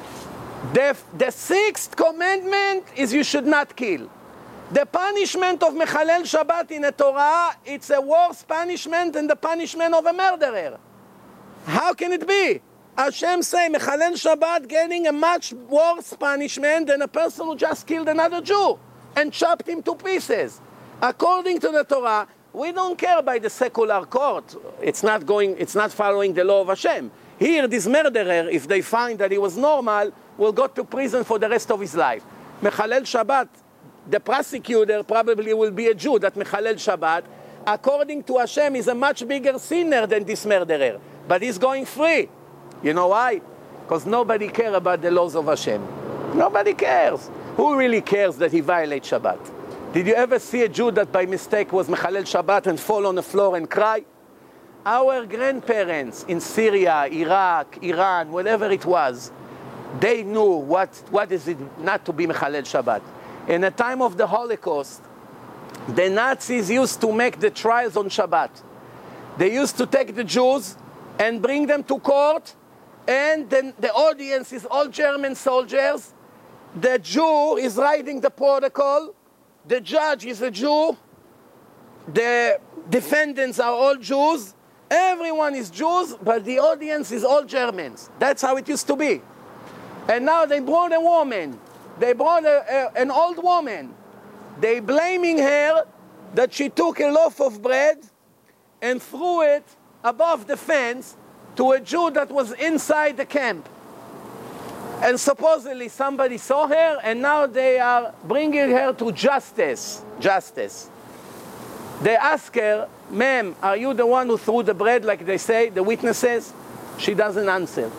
The, the sixth commandment is you should not kill. The punishment of Mechalel Shabbat in the Torah, it's a worse punishment than the punishment of a murderer. How can it be? Hashem say Mechalel Shabbat getting a much worse punishment than a person who just killed another Jew and chopped him to pieces. According to the Torah, we don't care by the secular court. It's not going, it's not following the law of Hashem. Here, this murderer, if they find that he was normal, will go to prison for the rest of his life. Mechalel Shabbat, the prosecutor probably will be a Jew that Mechalel Shabbat, according to Hashem, is a much bigger sinner than this murderer. But he's going free. You know why? Because nobody cares about the laws of Hashem. Nobody cares. Who really cares that he violates Shabbat? Did you ever see a Jew that by mistake was Mechalel Shabbat and fall on the floor and cry? Our grandparents in Syria, Iraq, Iran, whatever it was, they knew what, what is it not to be Mechalel Shabbat. In the time of the Holocaust, the Nazis used to make the trials on Shabbat. They used to take the Jews and bring them to court, and then the audience is all German soldiers. The Jew is writing the protocol. The judge is a Jew. The defendants are all Jews, everyone is Jews, but the audience is all Germans. That's how it used to be. And now they brought a woman. They brought a, a, an old woman. They blaming her that she took a loaf of bread and threw it above the fence to a Jew that was inside the camp. And supposedly somebody saw her, and now they are bringing her to justice. Justice. They ask her, ma'am, are you the one who threw the bread, like they say, the witnesses? She doesn't answer.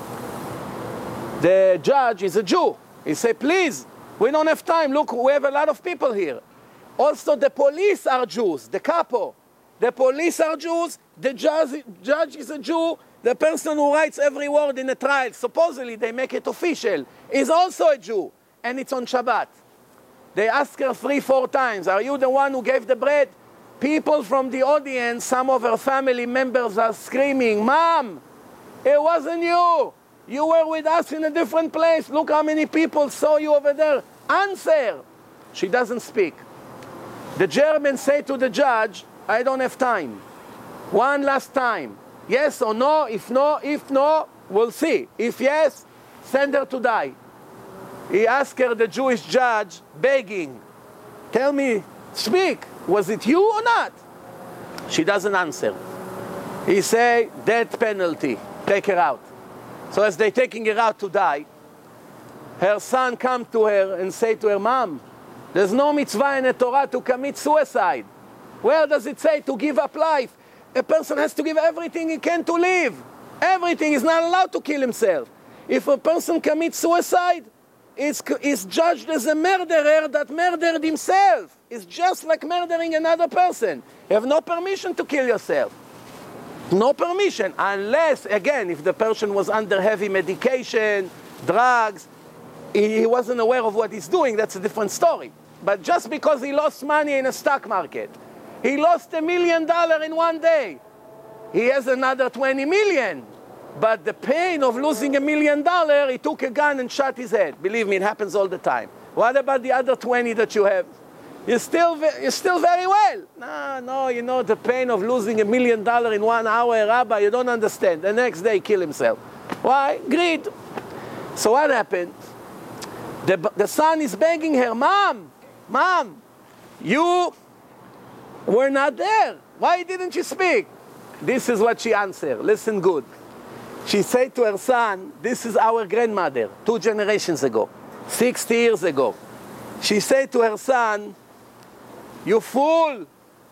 The judge is a Jew. He said, please, we don't have time. Look, we have a lot of people here. Also, the police are Jews, the capo. The police are Jews, the judge, judge is a Jew, the person who writes every word in a trial, supposedly they make it official, is also a Jew, and it's on Shabbat. They ask her three, four times, are you the one who gave the bread? People from the audience, some of her family members are screaming, Mom, it wasn't you. You were with us in a different place. Look how many people saw you over there. Answer. She doesn't speak. The Germans say to the judge, I don't have time. One last time. Yes or no? If no, if no, we'll see. If yes, send her to die. He asked her, the Jewish judge, begging, tell me, speak, was it you or not? She doesn't answer. He say, death penalty, take her out. So as they're taking her out to die, her son comes to her and say to her, Mom, there's no mitzvah in the Torah to commit suicide. Where does it say to give up life? A person has to give everything he can to live. Everything. He's not allowed to kill himself. If a person commits suicide, it's, it's judged as a murderer that murdered himself. It's just like murdering another person. You have no permission to kill yourself. No permission, unless, again, if the person was under heavy medication, drugs, he, he wasn't aware of what he's doing, that's a different story. But just because he lost money in a stock market, he lost a million dollars in one day, he has another twenty million. But the pain of losing a million dollars, he took a gun and shot his head. Believe me, it happens all the time. What about the other twenty that you have? You're still, you're still very well. No, no, you know, the pain of losing a million dollars in one hour, Rabbi, you don't understand. The next day, kill himself. Why? Greed. So what happened? The, the son is begging her, Mom, Mom, you were not there. Why didn't you speak? This is what she answered. Listen good. She said to her son, this is our grandmother, two generations ago, sixty years ago. She said to her son, you fool,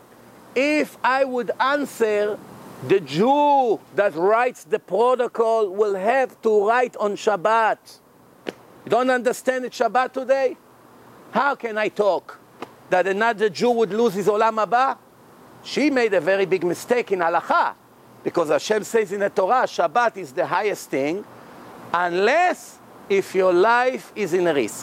if I would answer, the Jew that writes the protocol will have to write on Shabbat. You don't understand it's Shabbat today? How can I talk? That another Jew would lose his Olam Haba? She made a very big mistake in Halakha, because Hashem says in the Torah, Shabbat is the highest thing, unless if your life is in risk.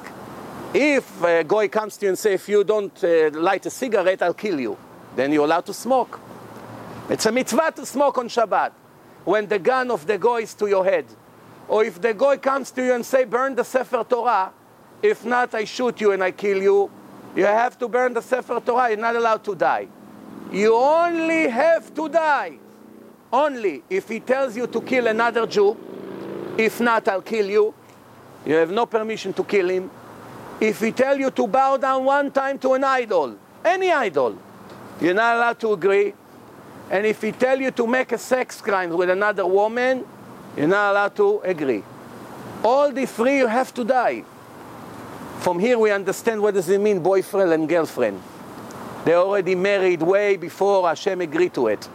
If a goy comes to you and says, if you don't uh, light a cigarette, I'll kill you, then you're allowed to smoke. It's a mitzvah to smoke on Shabbat, when the gun of the goy is to your head. Or if the goy comes to you and say, burn the Sefer Torah, if not, I shoot you and I kill you, you have to burn the Sefer Torah, you're not allowed to die. You only have to die. Only if he tells you to kill another Jew, if not, I'll kill you. You have no permission to kill him. If he tells you to bow down one time to an idol, any idol, you're not allowed to agree. And if he tells you to make a sex crime with another woman, you're not allowed to agree. All the three, you have to die. From here we understand what does it mean, boyfriend and girlfriend. They already married way before Hashem agreed to it.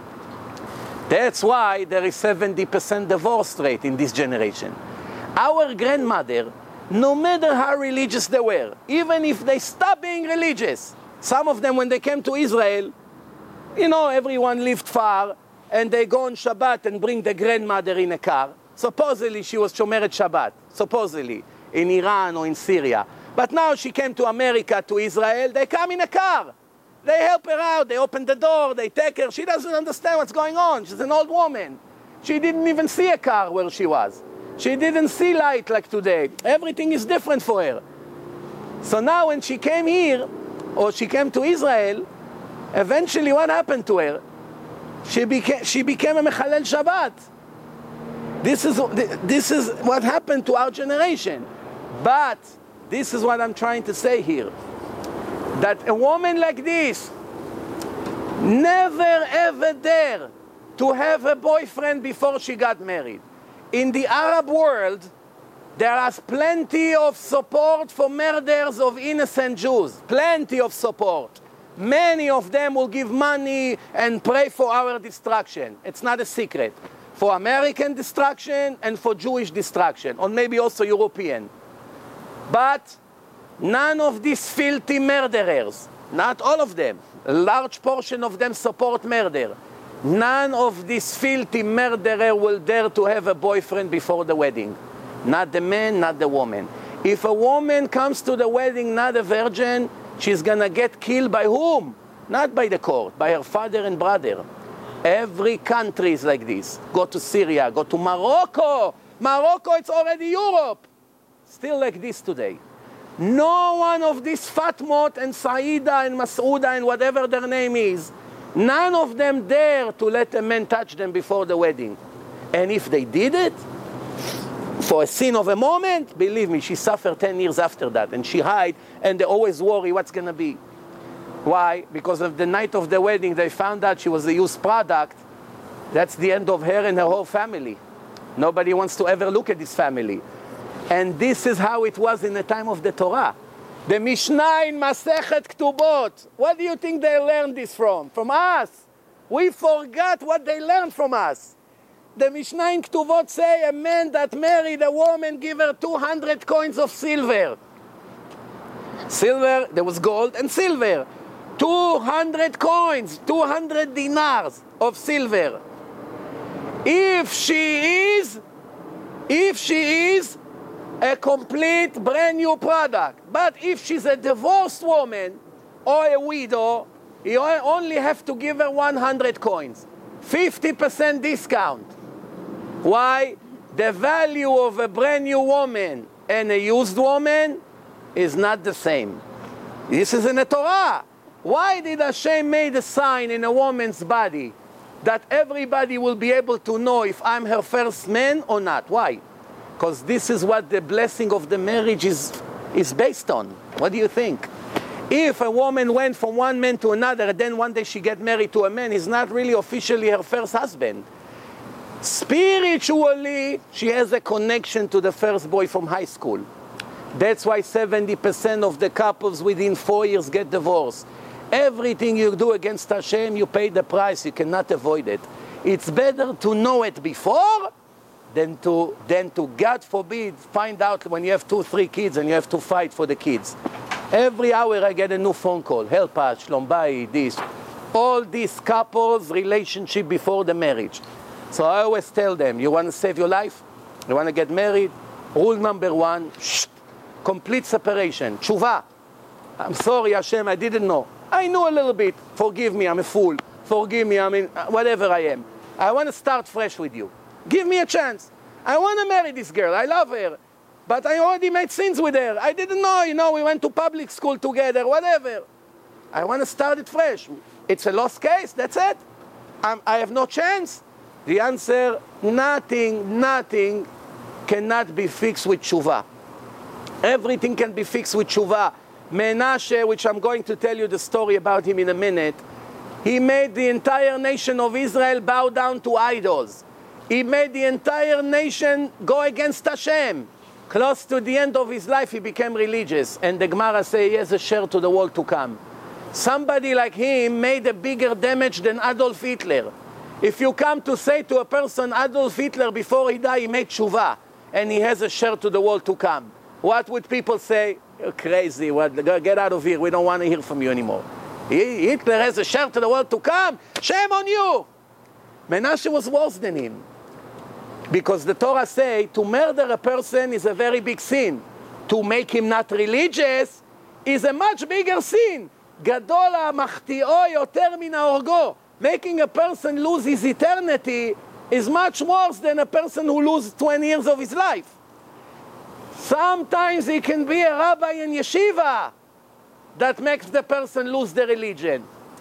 That's why there is seventy percent divorce rate in this generation. Our grandmother, no matter how religious they were, even if they stopped being religious, some of them when they came to Israel, you know, everyone lived far, and they go on Shabbat and bring the grandmother in a car. Supposedly she was Shomeret Shabbat, supposedly, in Iran or in Syria. But now she came to America, to Israel, they come in a car. They help her out, they open the door, they take her. She doesn't understand what's going on. She's an old woman. She didn't even see a car where she was. She didn't see light like today. Everything is different for her. So now when she came here, or she came to Israel, Eventually, what happened to her? She became, she became a Mechalel Shabbat. This is, this is what happened to our generation. But this is what I'm trying to say here. That a woman like this never ever dare to have a boyfriend before she got married. In the Arab world, there is plenty of support for murders of innocent Jews. Plenty of support. Many of them will give money and pray for our destruction. It's not a secret. For American destruction and for Jewish destruction, or maybe also European. But none of these filthy murderers, not all of them, a large portion of them support murder. None of these filthy murderers will dare to have a boyfriend before the wedding. Not the man, not the woman. If a woman comes to the wedding not a virgin, she's gonna get killed by whom? Not by the court, by her father and brother. Every country is like this. Go to Syria, go to Morocco. Morocco, it's already Europe. Still like this today. No one of these Fatmot and Saida and Masouda and whatever their name is, none of them dare to let a man touch them before the wedding. And if they did it, for a sin of a moment, believe me, she suffered ten years after that. And she hid, and they always worry what's going to be. Why? Because of the night of the wedding, they found out she was a used product. That's the end of her and her whole family. Nobody wants to ever look at this family. And this is how it was in the time of the Torah. The Mishnah in Masechet Ketubot. What do you think they learned this from? From us. We forgot what they learned from us. The Mishnah in Ketubot say a man that married a woman give her two hundred coins of silver. Silver, there was gold and silver. two hundred coins, two hundred dinars of silver. If she is, if she is a complete brand new product, but if she's a divorced woman or a widow, you only have to give her one hundred coins. fifty percent discount. Why? The value of a brand new woman and a used woman is not the same. This is in the Torah. Why did Hashem make a sign in a woman's body that everybody will be able to know if I'm her first man or not? Why? Because this is what the blessing of the marriage is, is based on. What do you think? If a woman went from one man to another and then one day she get married to a man, he's not really officially her first husband. Spiritually, she has a connection to the first boy from high school. That's why seventy percent of the couples within four years get divorced. Everything you do against Hashem, you pay the price. You cannot avoid it. It's better to know it before than to, than to, God forbid, find out when you have two, three kids and you have to fight for the kids. Every hour I get a new phone call. Help us, Shlom Bayit, this. All these couples' relationship before the marriage. So I always tell them, you want to save your life? You want to get married? Rule number one, shh, complete separation. Tshuva. I'm sorry, Hashem, I didn't know. I knew a little bit. Forgive me, I'm a fool. Forgive me, I mean, whatever I am. I want to start fresh with you. Give me a chance. I want to marry this girl. I love her. But I already made sins with her. I didn't know, you know, we went to public school together, whatever. I want to start it fresh. It's a lost case, that's it. I'm, I have no chance. The answer, nothing, nothing cannot be fixed with tshuva. Everything can be fixed with tshuva. Menashe, which I'm going to tell you the story about him in a minute, he made the entire nation of Israel bow down to idols. He made the entire nation go against Hashem. Close to the end of his life, he became religious. And the Gemara says he has a share to the world to come. Somebody like him made a bigger damage than Adolf Hitler. If you come to say to a person, Adolf Hitler, before he died, he made tshuva, and he has a share to the world to come, what would people say? You're crazy. What? Get out of here. We don't want to hear from you anymore. He, Hitler has a share to the world to come. Shame on you. Menashe was worse than him. Because the Torah say to murder a person is a very big sin. To make him not religious is a much bigger sin. Gadol ha'machti'o yoter min ha'orgo. Making a person lose his eternity is much worse than a person who loses twenty years of his life. Sometimes he can be a rabbi in yeshiva that makes the person lose the religion.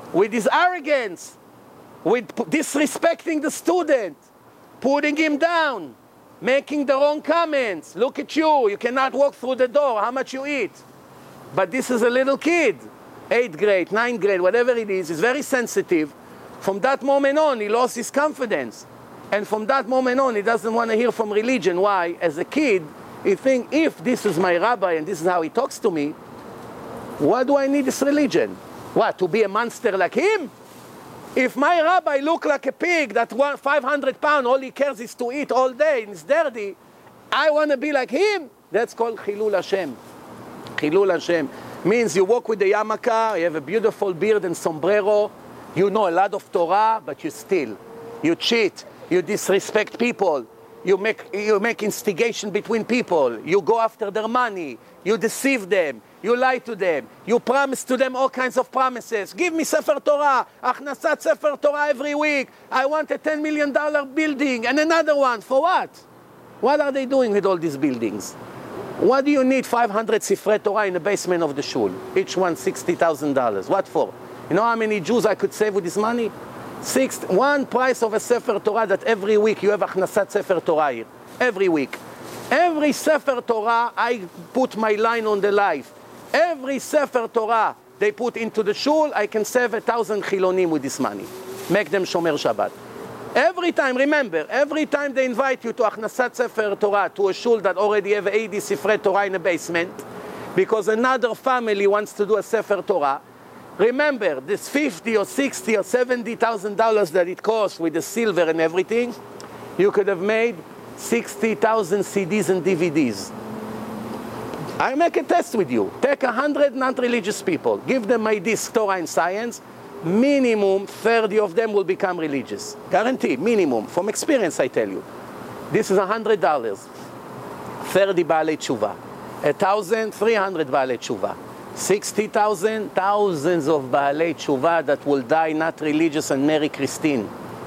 with his arrogance, with disrespecting the student, putting him down, making the wrong comments. Look at you, you cannot walk through the door, how much you eat. But this is a little kid, eighth grade, ninth grade, whatever it is, he's very sensitive. From that moment on, he lost his confidence. And from that moment on, he doesn't want to hear from religion. Why? As a kid, he thinks, if this is my rabbi and this is how he talks to me, why do I need this religion? What, to be a monster like him? If my rabbi look like a pig that five hundred pounds, all he cares is to eat all day and is dirty, I want to be like him. That's called Chilul Hashem. Chilul Hashem means you walk with the yarmulke, you have a beautiful beard and sombrero, you know a lot of Torah, but you steal, you cheat, you disrespect people, you make, you make instigation between people, you go after their money, you deceive them, you lie to them, you promise to them all kinds of promises. Give me Sefer Torah, Achnasat Sefer Torah every week. I want a ten million dollar building and another one. For what? What are they doing with all these buildings? What do you need five hundred Sifrei Torah in the basement of the shul? Each one sixty thousand dollars. What for? You know how many Jews I could save with this money? Six, one price of a Sefer Torah that every week you have Achnasat Sefer Torah here. Every week. Every Sefer Torah, I put my line on the life. Every Sefer Torah they put into the shul, I can save a thousand chilonim with this money. Make them Shomer Shabbat. Every time, remember, every time they invite you to Achnasat Sefer Torah, to a shul that already have eighty Sifrei Torah in the basement, because another family wants to do a Sefer Torah, remember, this fifty or sixty or seventy thousand dollars that it costs with the silver and everything, you could have made sixty thousand C Ds and D V Ds. I make a test with you. Take a hundred non-religious people, give them my disc Torah and Science, minimum thirty of them will become religious. Guarantee, minimum. From experience, I tell you. This is a hundred dollars. thirty Baalei Tshuva. A thousand, three hundred Baalei Tshuva. Sixty thousand, thousands of Baalei Tshuva that will die not religious and marry Christine.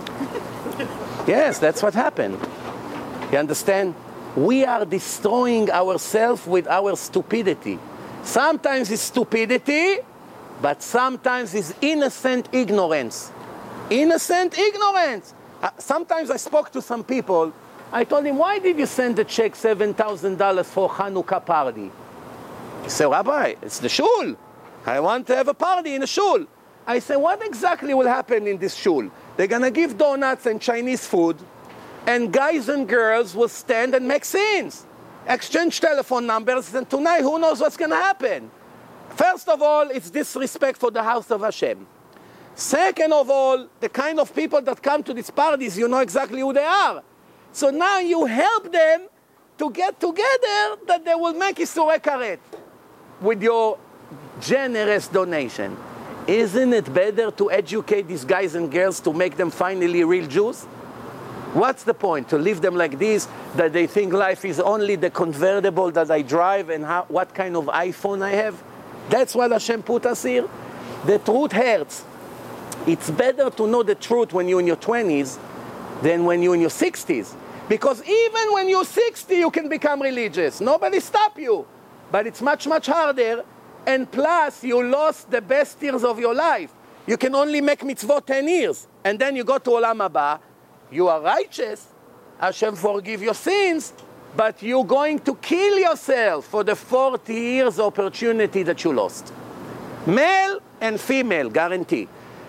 Yes, that's what happened. You understand? We are destroying ourselves with our stupidity. Sometimes it's stupidity, but sometimes it's innocent ignorance. Innocent ignorance. Uh, sometimes I spoke to some people. I told him, why did you send a check seven thousand dollars for Hanukkah party? He said, Rabbi, it's the shul. I want to have a party in the shul. I said, what exactly will happen in this shul? They're going to give donuts and Chinese food, and guys and girls will stand and make scenes, exchange telephone numbers, and tonight who knows what's going to happen. First of all, it's disrespect for the house of Hashem. Second of all, the kind of people that come to these parties, you know exactly who they are. So now you help them to get together that they will make Isurei Karet with your generous donation. Isn't it better to educate these guys and girls to make them finally real Jews? What's the point? To leave them like this, that they think life is only the convertible that I drive and how, what kind of iPhone I have? That's what Hashem put us here. The truth hurts. It's better to know the truth when you're in your twenties than when you're in your sixties. Because even when you're sixty, you can become religious. Nobody stop you. But it's much, much harder. And plus, you lost the best years of your life. You can only make mitzvot ten years. And then you go to Olam Haba. You are righteous, Hashem forgive your sins, but you're going to kill yourself for the forty years opportunity that you lost. Male and female, guarantee.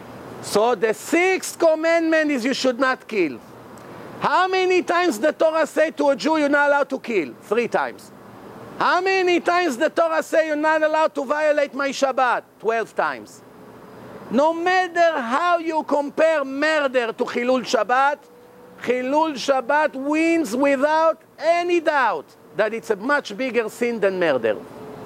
So the sixth commandment is you should not kill. How many times the Torah say to a Jew you're not allowed to kill? Three times. How many times the Torah say you're not allowed to violate my Shabbat? Twelve times. No matter how you compare murder to Chilul Shabbat, Chilul Shabbat wins without any doubt that it's a much bigger sin than murder.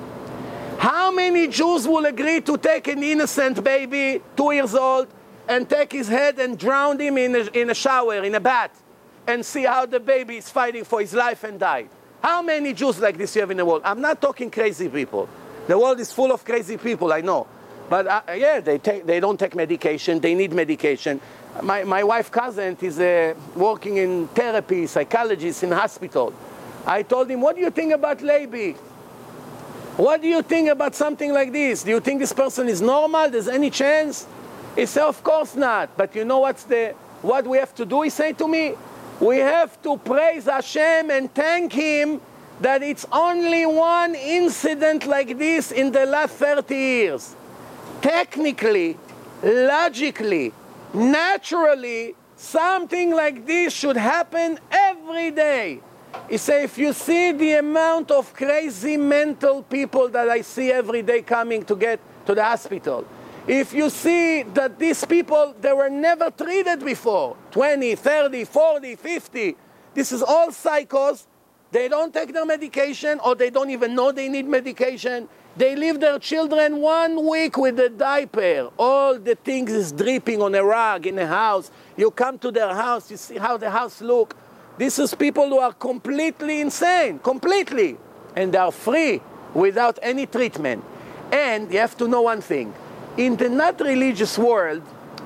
How many Jews will agree to take an innocent baby, two years old, and take his head and drown him in a, in a shower, in a bath, and see how the baby is fighting for his life and die? How many Jews like this you have in the world? I'm not talking crazy people. The world is full of crazy people, I know. But uh, yeah, they, take, they don't take medication, they need medication. My, my wife's cousin is uh, working in therapy, psychologist in hospital. I told him, what do you think about Levi? What do you think about something like this? Do you think this person is normal? There's any chance? He said, of course not. But you know what's the, what we have to do, he said to me? We have to praise Hashem and thank Him that it's only one incident like this in the last thirty years. Technically, logically, naturally, something like this should happen every day. He said, if you see the amount of crazy mental people that I see every day coming to get to the hospital, if you see that these people, they were never treated before, twenty, thirty, forty, fifty, this is all psychos. They don't take their medication, or they don't even know they need medication. They leave their children one week with a diaper. All the things is dripping on a rug in a house. You come to their house, you see how the house look. This is people who are completely insane, completely. And they are free without any treatment. And you have to know one thing. In the not religious world,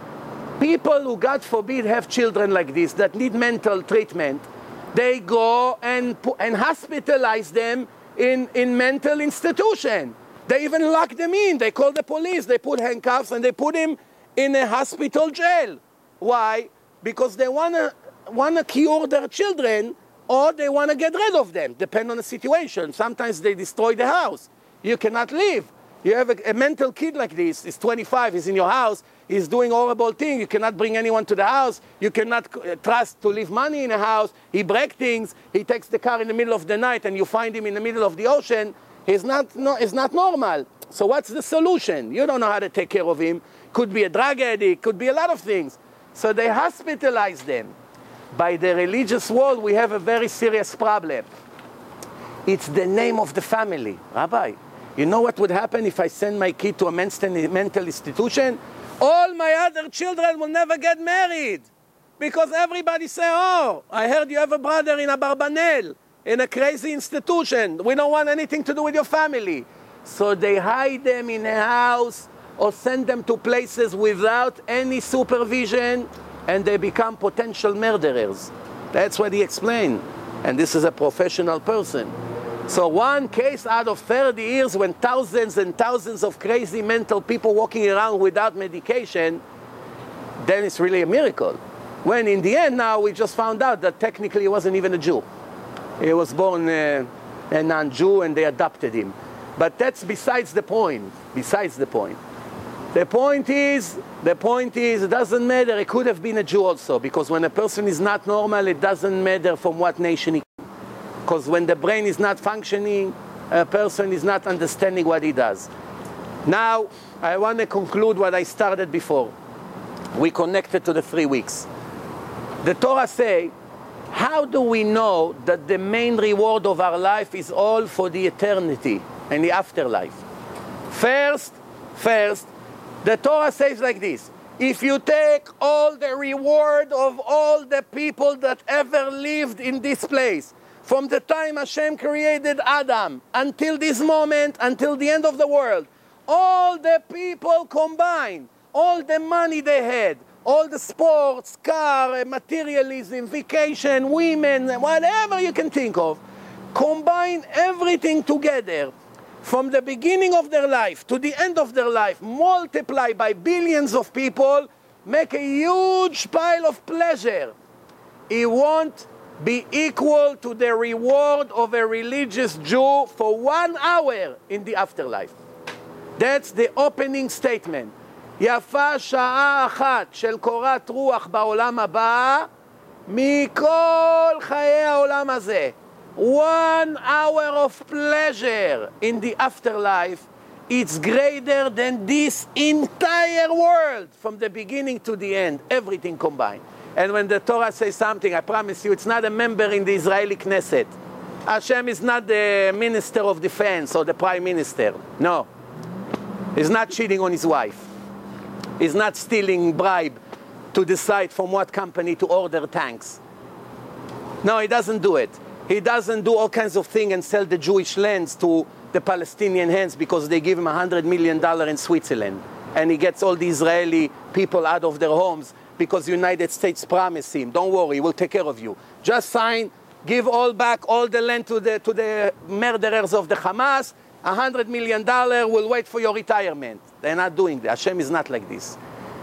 people who, God forbid, have children like this that need mental treatment, they go and, and hospitalize them in, in mental institution. They even lock them in. They call the police. They put handcuffs and they put him in a hospital jail. Why? Because they want to want to cure their children, or they want to get rid of them, depending on the situation. Sometimes they destroy the house. You cannot live. You have a, a mental kid like this, he's twenty-five, he's in your house, he's doing horrible things, you cannot bring anyone to the house, you cannot uh, trust to leave money in a house, he breaks things, he takes the car in the middle of the night and you find him in the middle of the ocean, he's not, no, it's not normal. So what's the solution? You don't know how to take care of him. Could be a drug addict, could be a lot of things. So they hospitalize them. By the religious world, we have a very serious problem. It's the name of the family. Rabbi, you know what would happen if I send my kid to a mental institution? All my other children will never get married. Because everybody say, oh, I heard you have a brother in Abarbanel, in a crazy institution. We don't want anything to do with your family. So they hide them in a house or send them to places without any supervision, and they become potential murderers. That's what he explained. And this is a professional person. So one case out of thirty years, when thousands and thousands of crazy mental people walking around without medication, then it's really a miracle. When in the end now we just found out that technically he wasn't even a Jew. He was born uh, a non-Jew and they adopted him. But that's besides the point, besides the point. The point is, the point is, it doesn't matter, it could have been a Jew also, because when a person is not normal, it doesn't matter from what nation he comes. Because when the brain is not functioning, a person is not understanding what he does. Now, I want to conclude what I started before. We connected to the three weeks. The Torah says, how do we know that the main reward of our life is all for the eternity and the afterlife? First, first, the Torah says like this: if you take all the reward of all the people that ever lived in this place, from the time Hashem created Adam until this moment, until the end of the world, all the people combined, all the money they had, all the sports, car, materialism, vacation, women, whatever you can think of, combine everything together, from the beginning of their life to the end of their life, multiply by billions of people, make a huge pile of pleasure. It won't be equal to the reward of a religious Jew for one hour in the afterlife. That's the opening statement. יפה שעה אחת של קורת רוח בעולם הבא מכל חיי העולם הזה. One hour of pleasure in the afterlife, it's greater than this entire world from the beginning to the end, everything combined. And when the Torah says something, I promise you, it's not a member in the Israeli Knesset. Hashem is not the Minister of Defense or the Prime Minister. No. He's not cheating on his wife. He's not stealing bribe to decide from what company to order tanks. No, he doesn't do it. He doesn't do all kinds of things and sell the Jewish lands to the Palestinian hands because they give him one hundred million dollars in Switzerland. And he gets all the Israeli people out of their homes because the United States promised him, don't worry, we'll take care of you. Just sign, give all back, all the land to the, to the murderers of the Hamas, one hundred million dollars, we'll wait for your retirement. They're not doing that. Hashem is not like this.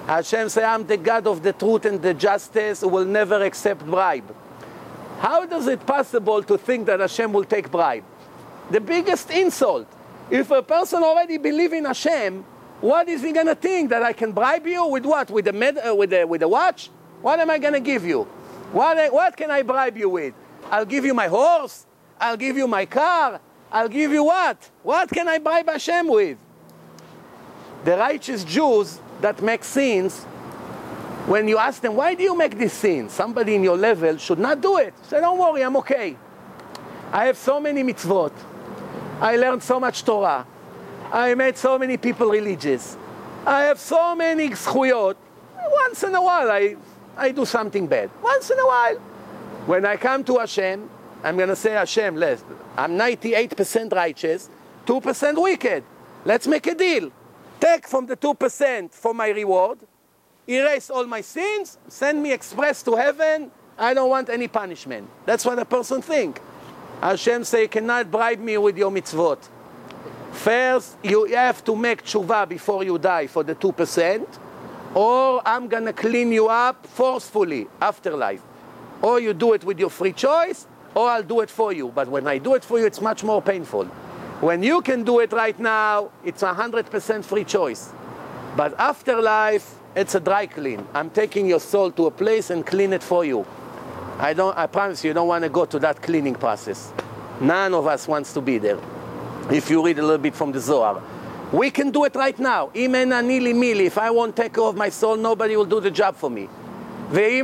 Hashem say, I'm the God of the truth and the justice who will never accept bribe. How is it possible to think that Hashem will take bribe? The biggest insult. If a person already believes in Hashem, what is he going to think? That I can bribe you with what? With a, med, uh, with a, with a watch? What am I going to give you? What, what can I bribe you with? I'll give you my horse. I'll give you my car. I'll give you what? What can I bribe Hashem with? The righteous Jews that make sins, when you ask them, why do you make these sins? Somebody in your level should not do it. Say, don't worry, I'm okay. I have so many mitzvot. I learned so much Torah. I made so many people religious. I have so many zchuyot. Once in a while, I, I do something bad. Once in a while. When I come to Hashem, I'm going to say, Hashem, less. I'm ninety-eight percent righteous, two percent wicked. Let's make a deal. Take from the two percent for my reward, erase all my sins, send me express to heaven. I don't want any punishment. That's what a person thinks. Hashem say, you cannot bribe me with your mitzvot. First, you have to make tshuva before you die for the two percent, or I'm going to clean you up forcefully, afterlife. Or you do it with your free choice, or I'll do it for you. But when I do it for you, it's much more painful. When you can do it right now, it's one hundred percent free choice. But afterlife, it's a dry clean. I'm taking your soul to a place and clean it for you. I don't. I promise you, you don't want to go to that cleaning process. None of us wants to be there. If you read a little bit from the Zohar. We can do it right now. If I won't take care of my soul, nobody will do the job for me. If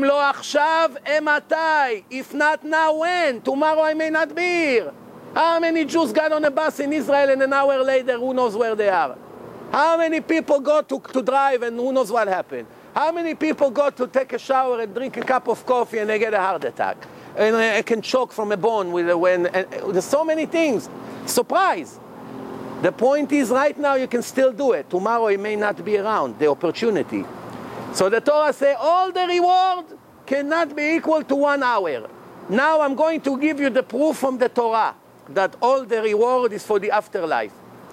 not now, when? Tomorrow I may not be here. How many Jews got on a bus in Israel and an hour later, who knows where they are? How many people go to, to drive and who knows what happened? How many people go to take a shower and drink a cup of coffee and they get a heart attack? And I can choke from a bone with a, when, and, and there's so many things. Surprise. The point is, right now you can still do it. Tomorrow it may not be around, the opportunity. So the Torah says, all the reward cannot be equal to one hour. Now I'm going to give you the proof from the Torah that all the reward is for the afterlife.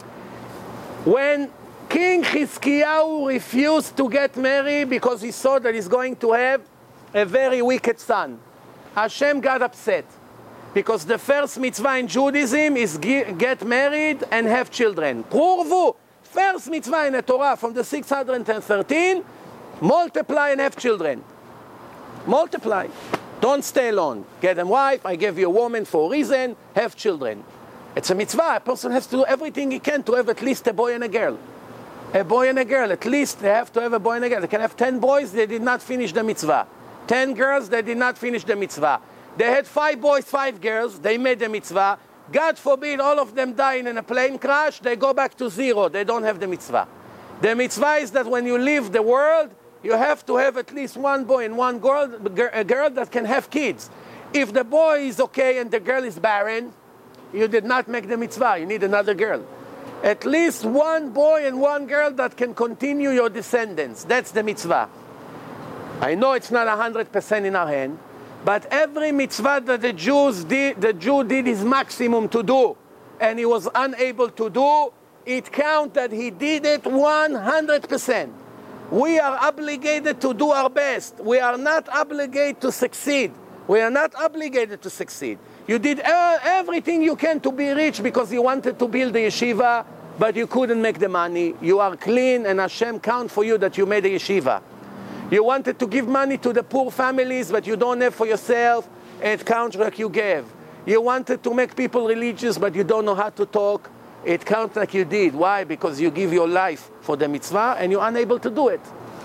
When King Chizkiyahu refused to get married because he saw that he's going to have a very wicked son, Hashem got upset. Because the first mitzvah in Judaism is get married and have children. Prurvu, first mitzvah in the Torah from the six hundred thirteen, multiply and have children. Multiply. Don't stay alone. Get a wife, I gave you a woman for a reason, have children. It's a mitzvah. A person has to do everything he can to have at least a boy and a girl. A boy and a girl, at least they have to have a boy and a girl. They can have ten boys, they did not finish the mitzvah. Ten girls, they did not finish the mitzvah. They had five boys, five girls, they made the mitzvah. God forbid all of them die in a plane crash, they go back to zero, they don't have the mitzvah. The mitzvah is that when you leave the world, you have to have at least one boy and one girl, a girl that can have kids. If the boy is okay and the girl is barren, you did not make the mitzvah, you need another girl. At least one boy and one girl that can continue your descendants, that's the mitzvah. I know it's not one hundred percent in our hand, but every mitzvah that the Jews did, the Jew did his maximum to do, and he was unable to do, it counts that he did it one hundred percent. We are obligated to do our best. We are not obligated to succeed. We are not obligated to succeed. You did everything you can to be rich because you wanted to build the yeshiva, but you couldn't make the money. You are clean, and Hashem count for you that you made a yeshiva. You wanted to give money to the poor families, but you don't have for yourself, and it counts like you gave. You wanted to make people religious, but you don't know how to talk. It counts like you did. Why? Because you give your life for the mitzvah, and you're unable to do it.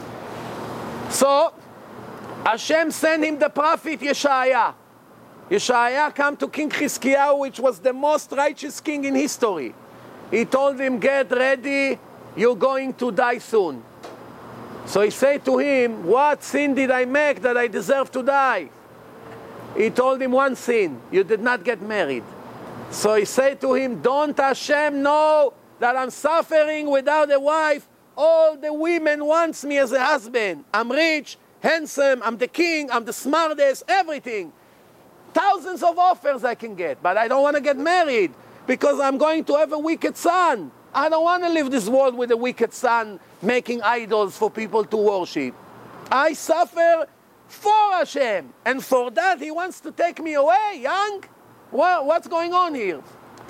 So, Hashem sent him the prophet Yeshaya. Yeshaya came to King Chizkiyahu, which was the most righteous king in history. He told him, get ready, you're going to die soon. So he said to him, what sin did I make that I deserve to die? He told him one sin, you did not get married. So he said to him, don't Hashem know that I'm suffering without a wife? All the women wants me as a husband. I'm rich, handsome, I'm the king, I'm the smartest, everything. Thousands of offers I can get, but I don't want to get married because I'm going to have a wicked son. I don't want to live this world with a wicked son making idols for people to worship. I suffer for Hashem, and for that he wants to take me away, young? What, what's going on here?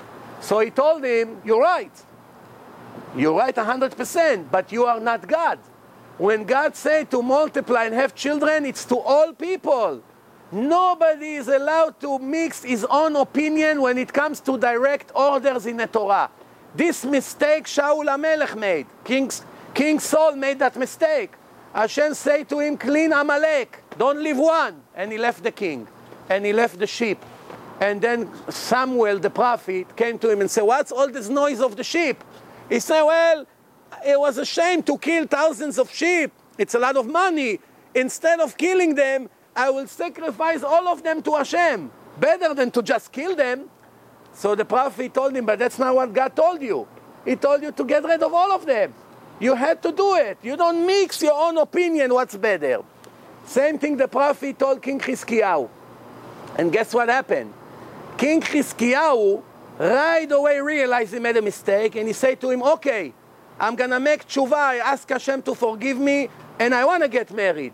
So he told him, you're right. You're right one hundred percent, but you are not God. When God said to multiply and have children, it's to all people. Nobody is allowed to mix his own opinion when it comes to direct orders in the Torah. This mistake Shaul HaMelech made. King, King Saul made that mistake. Hashem said to him, clean Amalek, don't leave one. And he left the king, and he left the sheep. And then Samuel, the prophet, came to him and said, what's all this noise of the sheep? He said, well, it was a shame to kill thousands of sheep. It's a lot of money. Instead of killing them, I will sacrifice all of them to Hashem. Better than to just kill them. So the prophet told him, but that's not what God told you. He told you to get rid of all of them. You had to do it. You don't mix your own opinion what's better. Same thing the prophet told King Chizkiyahu. And guess what happened? King Chizkiyahu right away realized he made a mistake, and he said to him, okay, I'm going to make tshuva, I ask Hashem to forgive me, and I want to get married.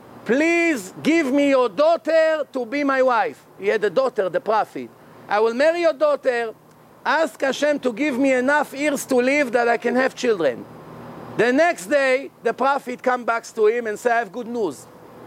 Please give me your daughter to be my wife. He had a daughter, the prophet. I will marry your daughter. Ask Hashem to give me enough years to live that I can have children. The next day, the prophet comes back to him and says, I have good news.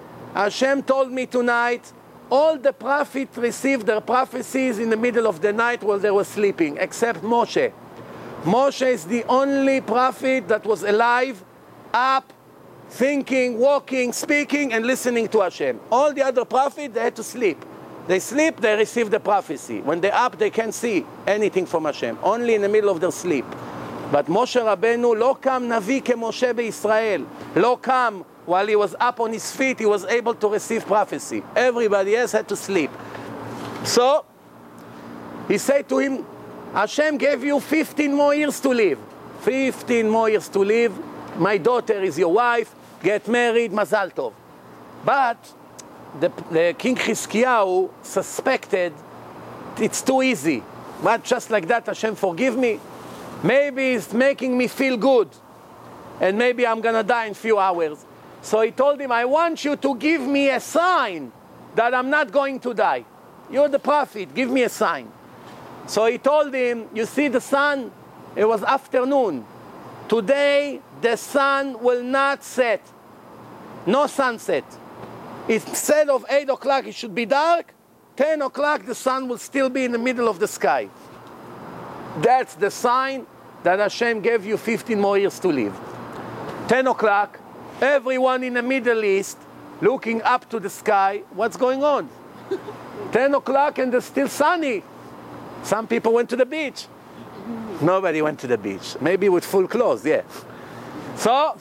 Hashem told me tonight, all the prophets received their prophecies in the middle of the night while they were sleeping, except Moshe. Moshe is the only prophet that was alive, up, thinking, walking, speaking, and listening to Hashem. All the other prophets, they had to sleep. They sleep, they receive the prophecy. When they're up, they can't see anything from Hashem, only in the middle of their sleep. But Moshe Rabbeinu, lo kam navi ke Moshe beIsrael. Lo kam, while he was up on his feet, he was able to receive prophecy. Everybody else had to sleep. So, he said to him, Hashem gave you fifteen more years to live. fifteen more years to live. My daughter is your wife. Get married, Mazal Tov. But the, the King Chizkiyahu suspected it's too easy. But just like that, Hashem forgive me. Maybe it's making me feel good. And maybe I'm going to die in a few hours. So he told him, I want you to give me a sign that I'm not going to die. You're the prophet, give me a sign. So he told him, you see the sun? It was afternoon. Today, the sun will not set. No sunset. Instead of eight o'clock, it should be dark. ten o'clock, the sun will still be in the middle of the sky. That's the sign that Hashem gave you fifteen more years to live. ten o'clock, everyone in the Middle East looking up to the sky. What's going on? ten o'clock and it's still sunny. Some people went to the beach. Nobody went to the beach. Maybe with full clothes, yeah. So,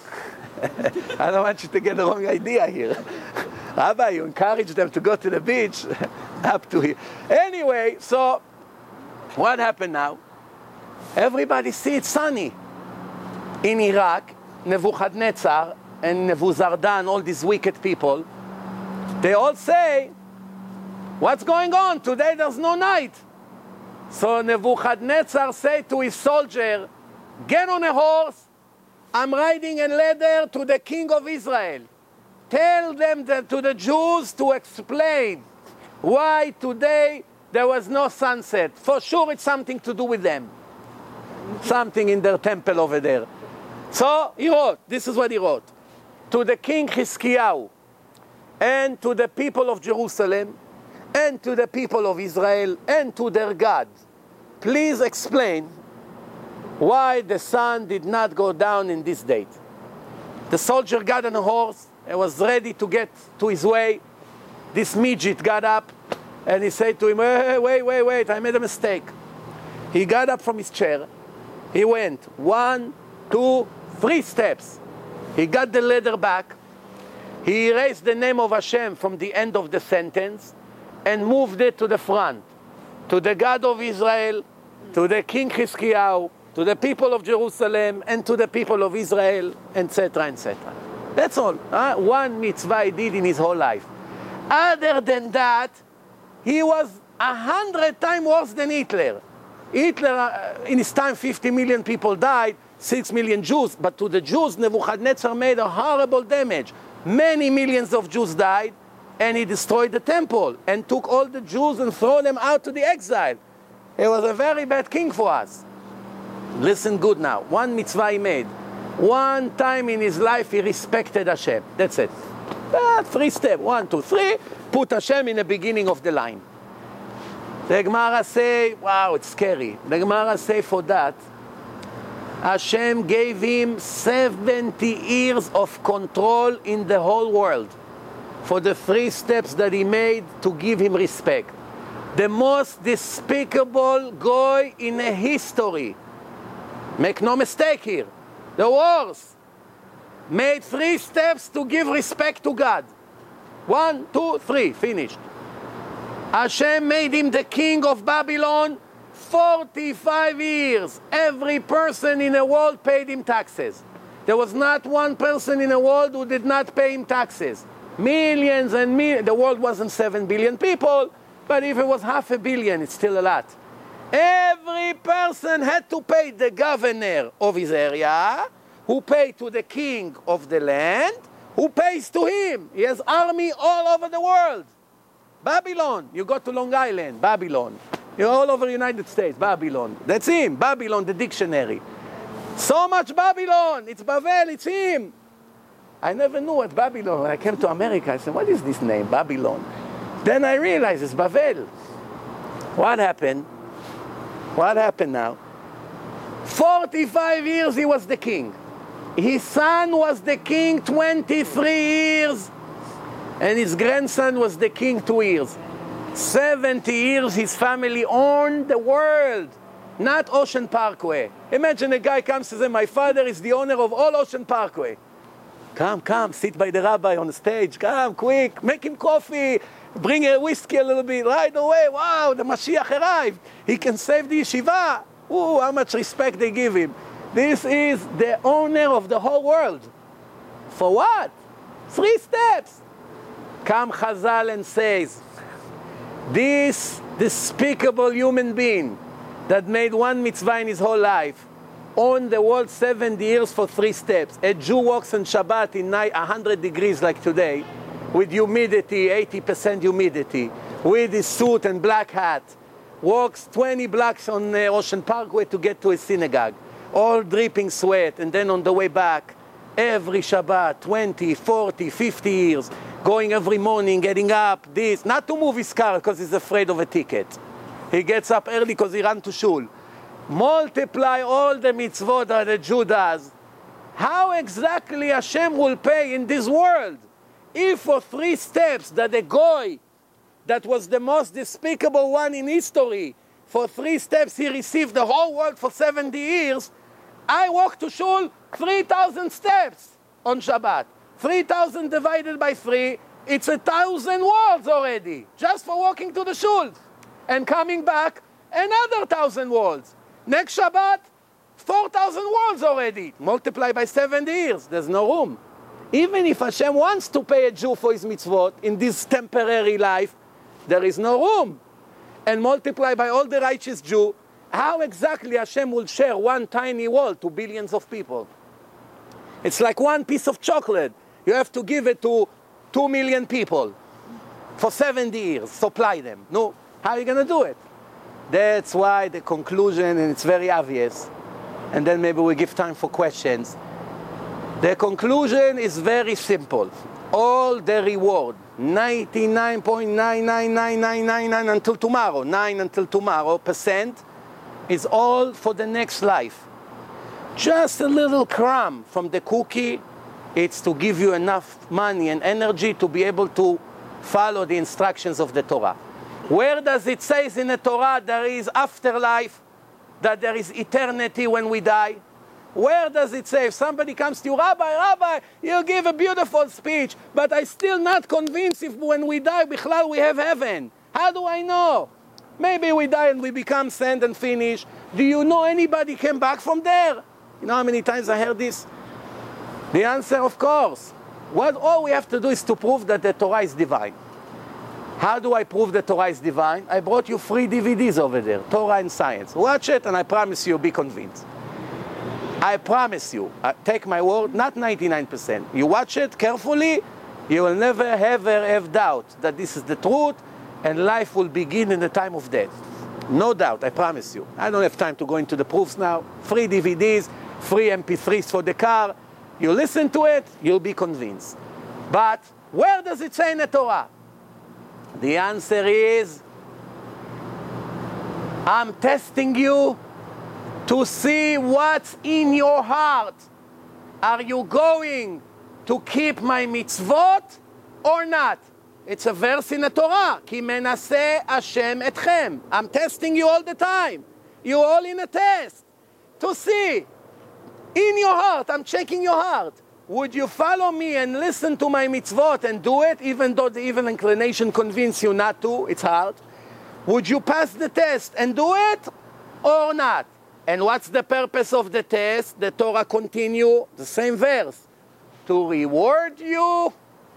I don't want you to get the wrong idea here. Rabbi, you encourage them to go to the beach. Up to here. Anyway, so, what happened now? Everybody see it's sunny. In Iraq, Nebuchadnezzar and Nebuzaradan, all these wicked people, they all say, what's going on? Today there's no night. So Nebuchadnezzar said to his soldier, get on a horse, I'm riding a ladder to the king of Israel. Tell them that to the Jews to explain why today there was no sunset. For sure it's something to do with them. Something in their temple over there. So he wrote, this is what he wrote. To the king Chizkiyahu, and to the people of Jerusalem, and to the people of Israel, and to their God, please explain why the sun did not go down in this date. The soldier got on a horse and was ready to get to his way. This midget got up and he said to him, wait, wait, wait, wait, I made a mistake. He got up from his chair. He went one, two, three steps. He got the ladder back. He erased the name of Hashem from the end of the sentence and moved it to the front. To the God of Israel, to the King Chizkiyahu, to the people of Jerusalem, and to the people of Israel, et cetera, et cetera. That's all. Huh? One mitzvah he did in his whole life. Other than that, he was a hundred times worse than Hitler. Hitler, uh, in his time, fifty million people died, six million Jews, but to the Jews, Nebuchadnezzar made a horrible damage. Many millions of Jews died, and he destroyed the temple and took all the Jews and threw them out to the exile. He was a very bad king for us. Listen good now. One mitzvah he made. One time in his life he respected Hashem. That's it. But three steps. One, two, three. Put Hashem in the beginning of the line. The Gemara say, wow, it's scary. The Gemara say for that, Hashem gave him seventy years of control in the whole world for the three steps that he made to give him respect. The most despicable guy in the history. Make no mistake here. The worst. Made three steps to give respect to God. One, two, three. Finished. Hashem made him the king of Babylon forty-five years. Every person in the world paid him taxes. There was not one person in the world who did not pay him taxes. Millions and millions. The world wasn't seven billion people, but if it was half a billion, it's still a lot. Every person had to pay the governor of his area, who paid to the king of the land, who pays to him. He has army all over the world. Babylon, you go to Long Island, Babylon. You're all over the United States, Babylon. That's him, Babylon, the dictionary. So much Babylon, it's Bavel, it's him. I never knew what Babylon, when I came to America, I said, what is this name, Babylon? Then I realized it's Bavel. What happened? What happened now? forty-five years he was the king. His son was the king twenty-three years, and his grandson was the king two years. seventy years his family owned the world, not Ocean Parkway. Imagine a guy comes and says, my father is the owner of all Ocean Parkway. Come, come, sit by the rabbi on the stage. Come, quick, make him coffee. Bring a whiskey a little bit right away. Wow, the Mashiach arrived. He can save the yeshiva. Ooh, how much respect they give him. This is the owner of the whole world. For what? Three steps. Come Chazal and says, this despicable human being that made one mitzvah in his whole life owned the world seventy years for three steps. A Jew walks on Shabbat in one hundred degrees like today, with humidity, eighty percent humidity, with his suit and black hat, walks twenty blocks on uh, Ocean Parkway to get to a synagogue, all dripping sweat, and then on the way back, every Shabbat, twenty, forty, fifty years, going every morning, getting up, this, not to move his car because he's afraid of a ticket. He gets up early because he ran to shul. Multiply all the mitzvot that a Jew does. How exactly Hashem will pay in this world? If for three steps that the goy, that was the most despicable one in history, for three steps he received the whole world for seventy years, I walk to shul three thousand steps on Shabbat. three thousand divided by three, it's a thousand worlds already, just for walking to the shul. And coming back, another thousand worlds. Next Shabbat, four thousand worlds already. Multiply by seventy years, there's no room. Even if Hashem wants to pay a Jew for his mitzvot in this temporary life, there is no room. And multiply by all the righteous Jew, how exactly Hashem will share one tiny world to billions of people? It's like one piece of chocolate. You have to give it to two million people for seventy years, supply them. No, how are you going to do it? That's why the conclusion, and it's very obvious, and then maybe we give time for questions. The conclusion is very simple. All the reward, ninety-nine point nine nine nine nine nine nine until tomorrow, nine until tomorrow percent, is all for the next life. Just a little crumb from the cookie, it's to give you enough money and energy to be able to follow the instructions of the Torah. Where does it say in the Torah there is afterlife, that there is eternity when we die? Where does it say? If somebody comes to you, Rabbi, Rabbi, you give a beautiful speech, but I'm still not convinced if when we die, bichlal, we have heaven. How do I know? Maybe we die and we become sand and finish. Do you know anybody came back from there? You know how many times I heard this? The answer, of course. What all we have to do is to prove that the Torah is divine. How do I prove the Torah is divine? I brought you free D V Ds over there, Torah and Science. Watch it and I promise you, you'll be convinced. I promise you, uh, take my word, not ninety-nine percent. You watch it carefully, you will never ever have doubt that this is the truth and life will begin in the time of death. No doubt, I promise you. I don't have time to go into the proofs now. Free D V Ds, free M P threes for the car. You listen to it, you'll be convinced. But where does it say in the Torah? The answer is, I'm testing you to see what's in your heart. Are you going to keep my mitzvot or not? It's a verse in the Torah. Ki menaseh Hashem etchem. I'm testing you all the time. You're all in a test to see in your heart. I'm checking your heart. Would you follow me and listen to my mitzvot and do it, even though the evil inclination convince you not to? It's hard. Would you pass the test and do it or not? And what's the purpose of the test? The Torah continue, the same verse, to reward you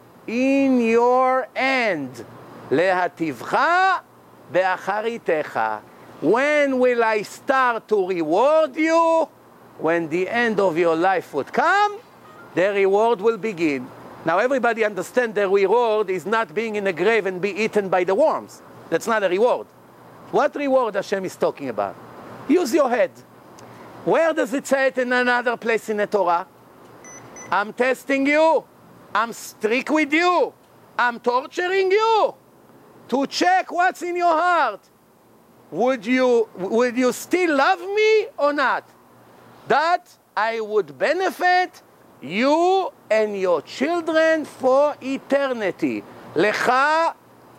in your end. Lehativcha be'acharitecha. When will I start to reward you? When the end of your life would come, the reward will begin. Now everybody understand the reward is not being in the grave and be eaten by the worms. That's not a reward. What reward Hashem is talking about? Use your head. Where does it say it in another place in the Torah? I'm testing you. I'm strict with you. I'm torturing you to check what's in your heart. Would you, would you still love me or not? That I would benefit you and your children for eternity. Lecha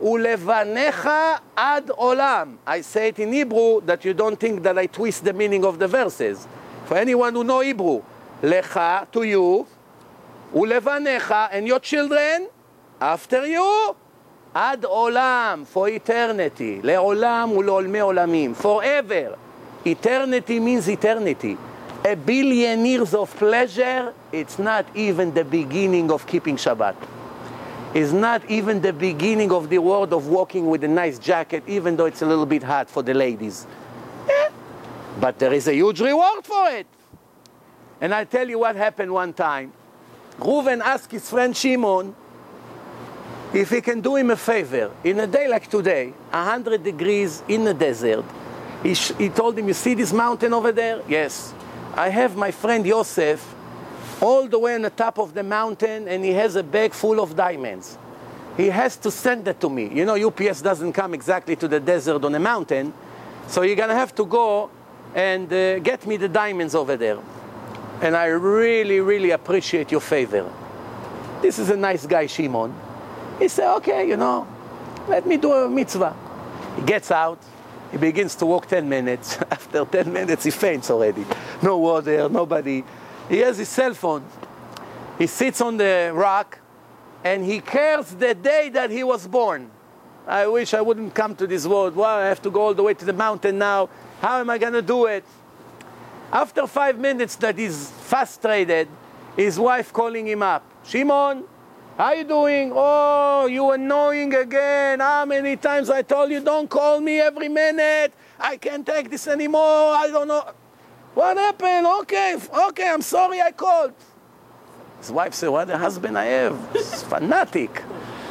ulevanecha ad olam. I say it in Hebrew that you don't think that I twist the meaning of the verses. For anyone who know Hebrew, lecha, to you, ulevanecha, and your children after you, ad olam, for eternity. Leolam uleolme olamim, forever. Eternity means eternity. A billion years of pleasure, it's not even the beginning of keeping Shabbat. It's not even the beginning of the world of walking with a nice jacket, even though it's a little bit hot for the ladies. Yeah. But there is a huge reward for it. And I tell you what happened one time. Reuven asked his friend Shimon if he can do him a favor. In a day like today, one hundred degrees in the desert, he, sh he told him, you see this mountain over there? Yes. I have my friend Yosef all the way on the top of the mountain, and he has a bag full of diamonds. He has to send it to me. You know, U P S doesn't come exactly to the desert on a mountain, so you're going to have to go and uh, get me the diamonds over there. And I really, really appreciate your favor. This is a nice guy, Shimon. He said, okay, you know, let me do a mitzvah. He gets out. He begins to walk ten minutes. After ten minutes, he faints already. No water, nobody. He has his cell phone. He sits on the rock, and he cares the day that he was born. I wish I wouldn't come to this world. Well, I have to go all the way to the mountain now. How am I going to do it? After five minutes that he's frustrated, his wife calling him up. Shimon, how you doing? Oh, you annoying again. How many times I told you don't call me every minute? I can't take this anymore. I don't know. What happened? Okay, okay, I'm sorry I called. His wife said, what a husband I have. He's fanatic.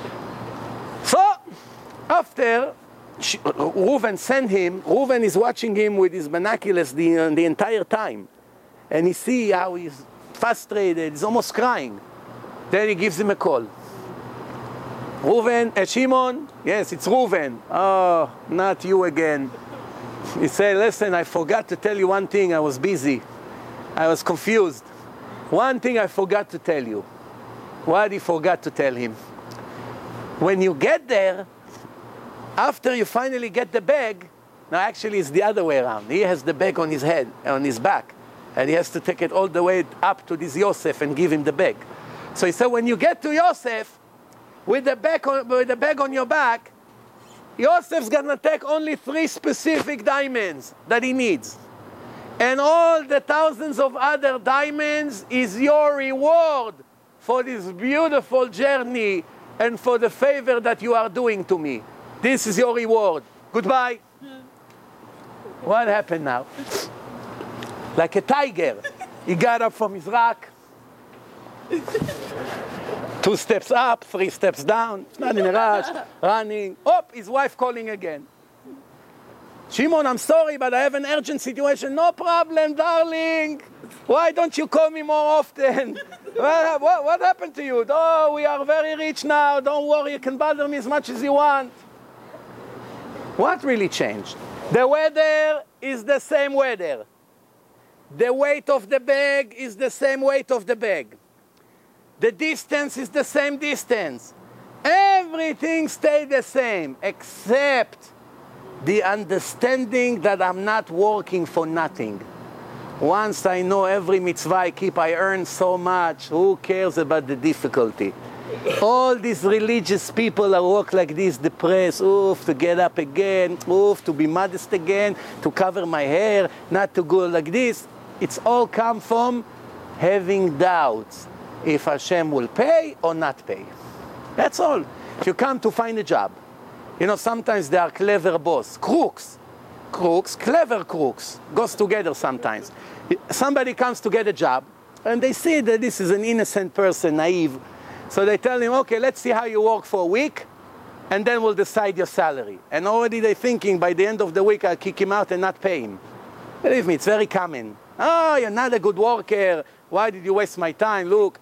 So, after Reuven sent him, Reuven is watching him with his binoculars the, uh, the entire time. And he see how he's frustrated, he's almost crying. Then he gives him a call. Reuven, uh, Shimon? Yes, it's Reuven. Oh, not you again. He said, listen, I forgot to tell you one thing. I was busy. I was confused. One thing I forgot to tell you. What he forgot to tell him? When you get there, after you finally get the bag, now actually it's the other way around. He has the bag on his head, on his back. And he has to take it all the way up to this Yosef and give him the bag. So he said, when you get to Yosef, with the bag on, with the bag on your back, Yosef's gonna take only three specific diamonds that he needs. And all the thousands of other diamonds is your reward for this beautiful journey and for the favor that you are doing to me. This is your reward. Goodbye. What happened now? Like a tiger. He got up from his rock. Two steps up, three steps down, not in a rush, running. Oh, his wife calling again. Shimon, I'm sorry, but I have an urgent situation. No problem, darling. Why don't you call me more often? what, what, what happened to you? Oh, we are very rich now. Don't worry, you can bother me as much as you want. What really changed? The weather is the same weather. The weight of the bag is the same weight of the bag. The distance is the same distance. Everything stayed the same, except the understanding that I'm not working for nothing. Once I know every mitzvah I keep, I earn so much. Who cares about the difficulty? All these religious people are work like this, depressed, oof, to get up again, oof, to be modest again, to cover my hair, not to go like this. It's all come from having doubts if Hashem will pay or not pay. That's all. If you come to find a job, you know, sometimes they are clever boss, crooks. Crooks, clever crooks, goes together sometimes. Somebody comes to get a job, and they see that this is an innocent person, naive. So they tell him, okay, let's see how you work for a week, and then we'll decide your salary. And already they're thinking, by the end of the week, I'll kick him out and not pay him. Believe me, it's very common. Oh, you're not a good worker. Why did you waste my time? Look.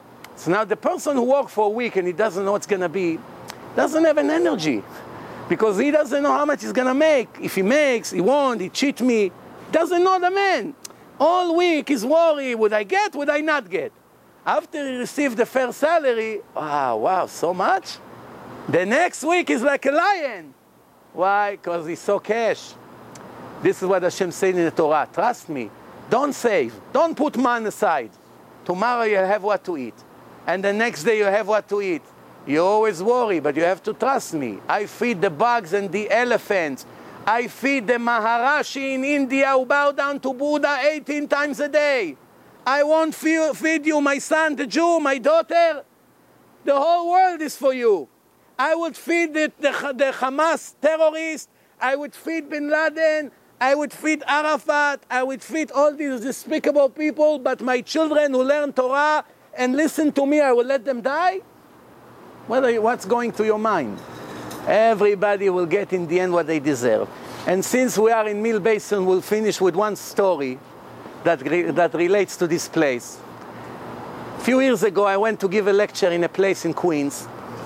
So now the person who worked for a week and he doesn't know what's going to be, doesn't have an energy. Because he doesn't know how much he's going to make. If he makes, he won't, he cheat me. Doesn't know the man. All week he's worried, would I get, would I not get? After he received the fair salary, wow, wow, so much? The next week he's like a lion. Why? Because he saw cash. This is what Hashem said in the Torah. Trust me. Don't save. Don't put money aside. Tomorrow you'll have what to eat. And the next day you have what to eat. You always worry, but you have to trust me. I feed the bugs and the elephants. I feed the Maharashi in India who bow down to Buddha eighteen times a day. I won't feed you, my son, the Jew, my daughter. The whole world is for you. I would feed the, the, the Hamas terrorists. I would feed Bin Laden. I would feed Arafat. I would feed all these despicable people. But my children who learn Torah and listen to me, I will let them die? What's going to your mind? Everybody will get in the end what they deserve. And since we are in Mill Basin, we'll finish with one story that, re that relates to this place. A few years ago, I went to give a lecture in a place in Queens.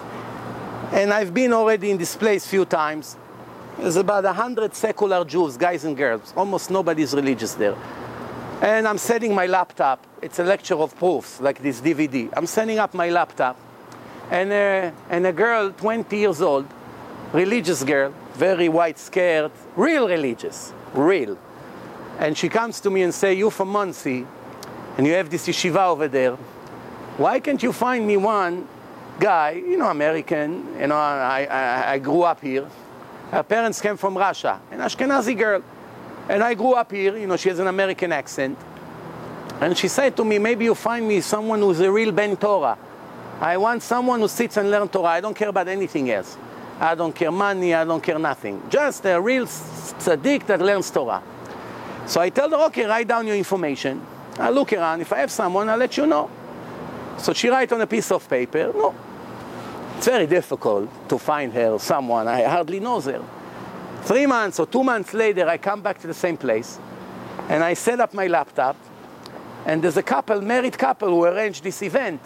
And I've been already in this place a few times. There's about a hundred secular Jews, guys and girls. Almost nobody's religious there. And I'm setting my laptop. It's a lecture of proofs, like this D V D. I'm setting up my laptop. And a, and a girl, twenty years old, religious girl, very white skirt, real religious, real. And she comes to me and say, you from Monsey, and you have this yeshiva over there. Why can't you find me one guy, you know, American, you know, I, I, I grew up here. Her parents came from Russia, an Ashkenazi girl. And I grew up here, you know, she has an American accent. And she said to me, maybe you find me someone who's a real Ben Torah. I want someone who sits and learns Torah. I don't care about anything else. I don't care money, I don't care nothing. Just a real tzaddik that learns Torah. So I tell her, okay, write down your information. I'll look around. If I have someone, I'll let you know. So she writes on a piece of paper, no. It's very difficult to find her, someone. I hardly know her. Three months or two months later, I come back to the same place. And I set up my laptop. And there's a couple, married couple, who arranged this event.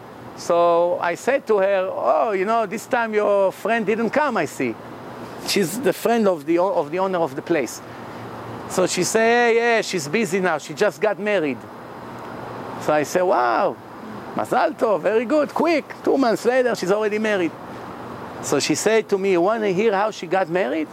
So I said to her, oh, you know, this time your friend didn't come, I see. She's the friend of the, of the owner of the place. So she said, hey, yeah, she's busy now. She just got married. So I said, wow, Mazal Tov, very good, quick. Two months later, she's already married. So she said to me, you want to hear how she got married?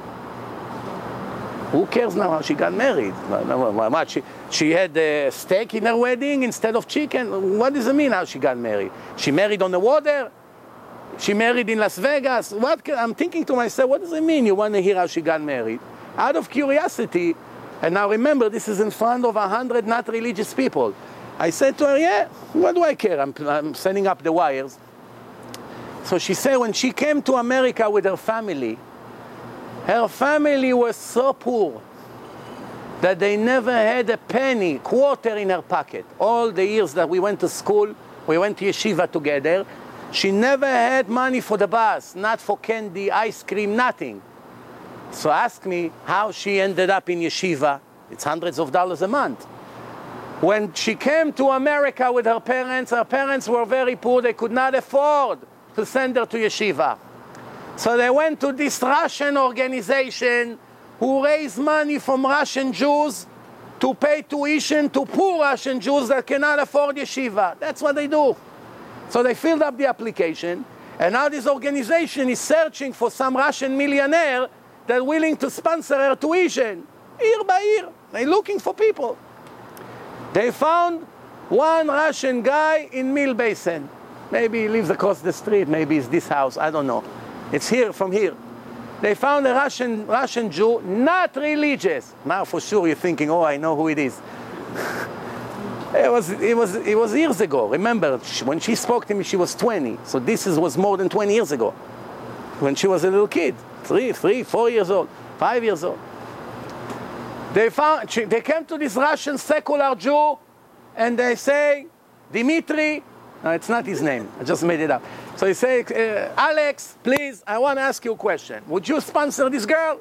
Who cares now how she got married? What, she, she had a steak in her wedding instead of chicken? What does it mean how she got married? She married on the water? She married in Las Vegas? What? I'm thinking to myself, what does it mean you want to hear how she got married? Out of curiosity, and now remember, this is in front of a hundred not religious people. I said to her, yeah, what do I care? I'm, I'm setting up the wires. So she said when she came to America with her family, her family was so poor that they never had a penny, quarter in her pocket. All the years that we went to school, we went to yeshiva together, she never had money for the bus, not for candy, ice cream, nothing. So ask me how she ended up in yeshiva. It's hundreds of dollars a month. When she came to America with her parents, her parents were very poor. They could not afford to send her to yeshiva. So they went to this Russian organization who raised money from Russian Jews to pay tuition to poor Russian Jews that cannot afford yeshiva. That's what they do. So they filled up the application, and now this organization is searching for some Russian millionaire that's willing to sponsor her tuition, year by year. They're looking for people. They found one Russian guy in Mill Basin. Maybe he lives across the street, maybe it's this house, I don't know. It's here, from here. They found a Russian, Russian Jew, not religious. Now for sure you're thinking, oh, I know who it is. It was, it was, it was years ago. Remember, when she spoke to me, she was twenty. So this is, was more than twenty years ago. When she was a little kid, three, three, four years old, five years old. They found, they came to this Russian secular Jew, and they say, Dimitri, no, it's not his name, I just made it up. So he say, uh, Alex, please, I want to ask you a question. Would you sponsor this girl?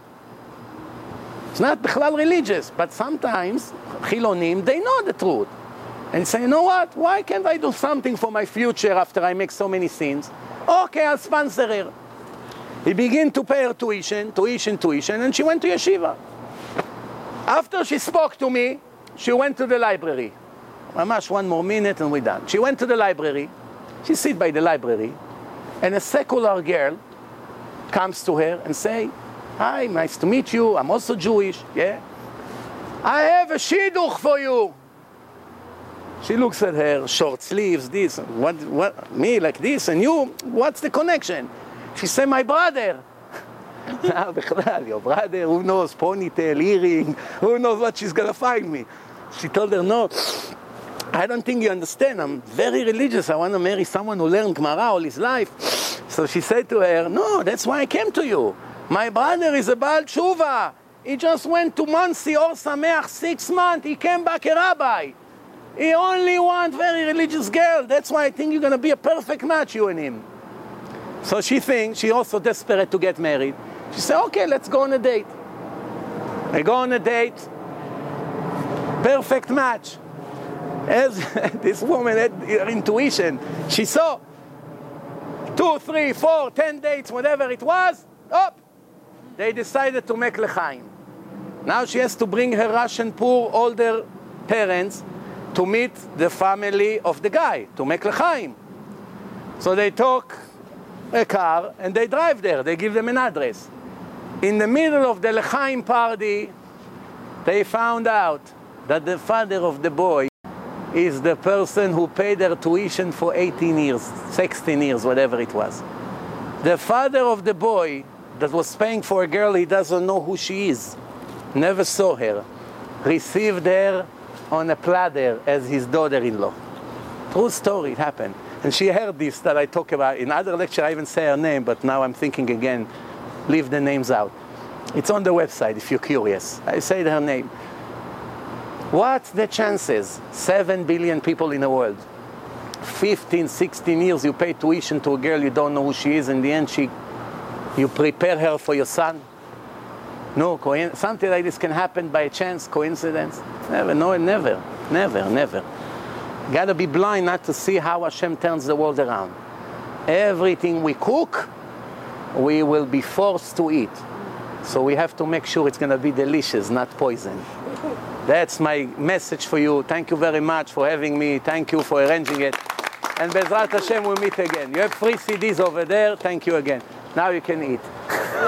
It's not bechlal religious, but sometimes Chilonim, they know the truth. And say, you know what, why can't I do something for my future after I make so many sins? Okay, I'll sponsor her. He began to pay her tuition, tuition, tuition, and she went to yeshiva. After she spoke to me, she went to the library. Mamash, one more minute and we're done. She went to the library. She sits by the library, and a secular girl comes to her and say, hi, nice to meet you. I'm also Jewish, yeah? I have a shidduch for you. She looks at her, short sleeves, this, what, what, me like this, and you, what's the connection? She said, my brother. Your brother, who knows, ponytail, earring, who knows what she's gonna find me. She told her, no, I don't think you understand, I'm very religious, I want to marry someone who learned Gemara all his life. So she said to her, no, that's why I came to you. My brother is a Baal Tshuva. He just went to Monsey Or Sameach six months, he came back a rabbi. He only wants very religious girl, that's why I think you're gonna be a perfect match, you and him. So she thinks, she's also desperate to get married. She said, okay, let's go on a date. They go on a date. Perfect match. As this woman had her intuition, she saw two, three, four, ten dates, whatever it was, up. They decided to make l'chaim. Now she has to bring her Russian poor older parents to meet the family of the guy, to make l'chaim. So they took a car and they drive there. They give them an address. In the middle of the l'chaim party, they found out that the father of the boy is the person who paid their tuition for eighteen years, sixteen years, whatever it was. The father of the boy that was paying for a girl he doesn't know who she is, never saw her, received her on a platter as his daughter-in-law. True story, it happened. And she heard this that I talk about. In other lecture I even say her name, but now I'm thinking again, leave the names out. It's on the website if you're curious. I say her name. What's the chances? Seven billion people in the world. fifteen, sixteen years you pay tuition to a girl you don't know who she is. In the end, she, you prepare her for your son. No, something like this can happen by chance, coincidence. Never, no, never, never, never. Gotta be blind not to see how Hashem turns the world around. Everything we cook, we will be forced to eat. So we have to make sure it's gonna be delicious, not poison. That's my message for you. Thank you very much for having me. Thank you for arranging it. And Bezrat Hashem, we'll meet again. You have free C Ds over there. Thank you again. Now you can eat.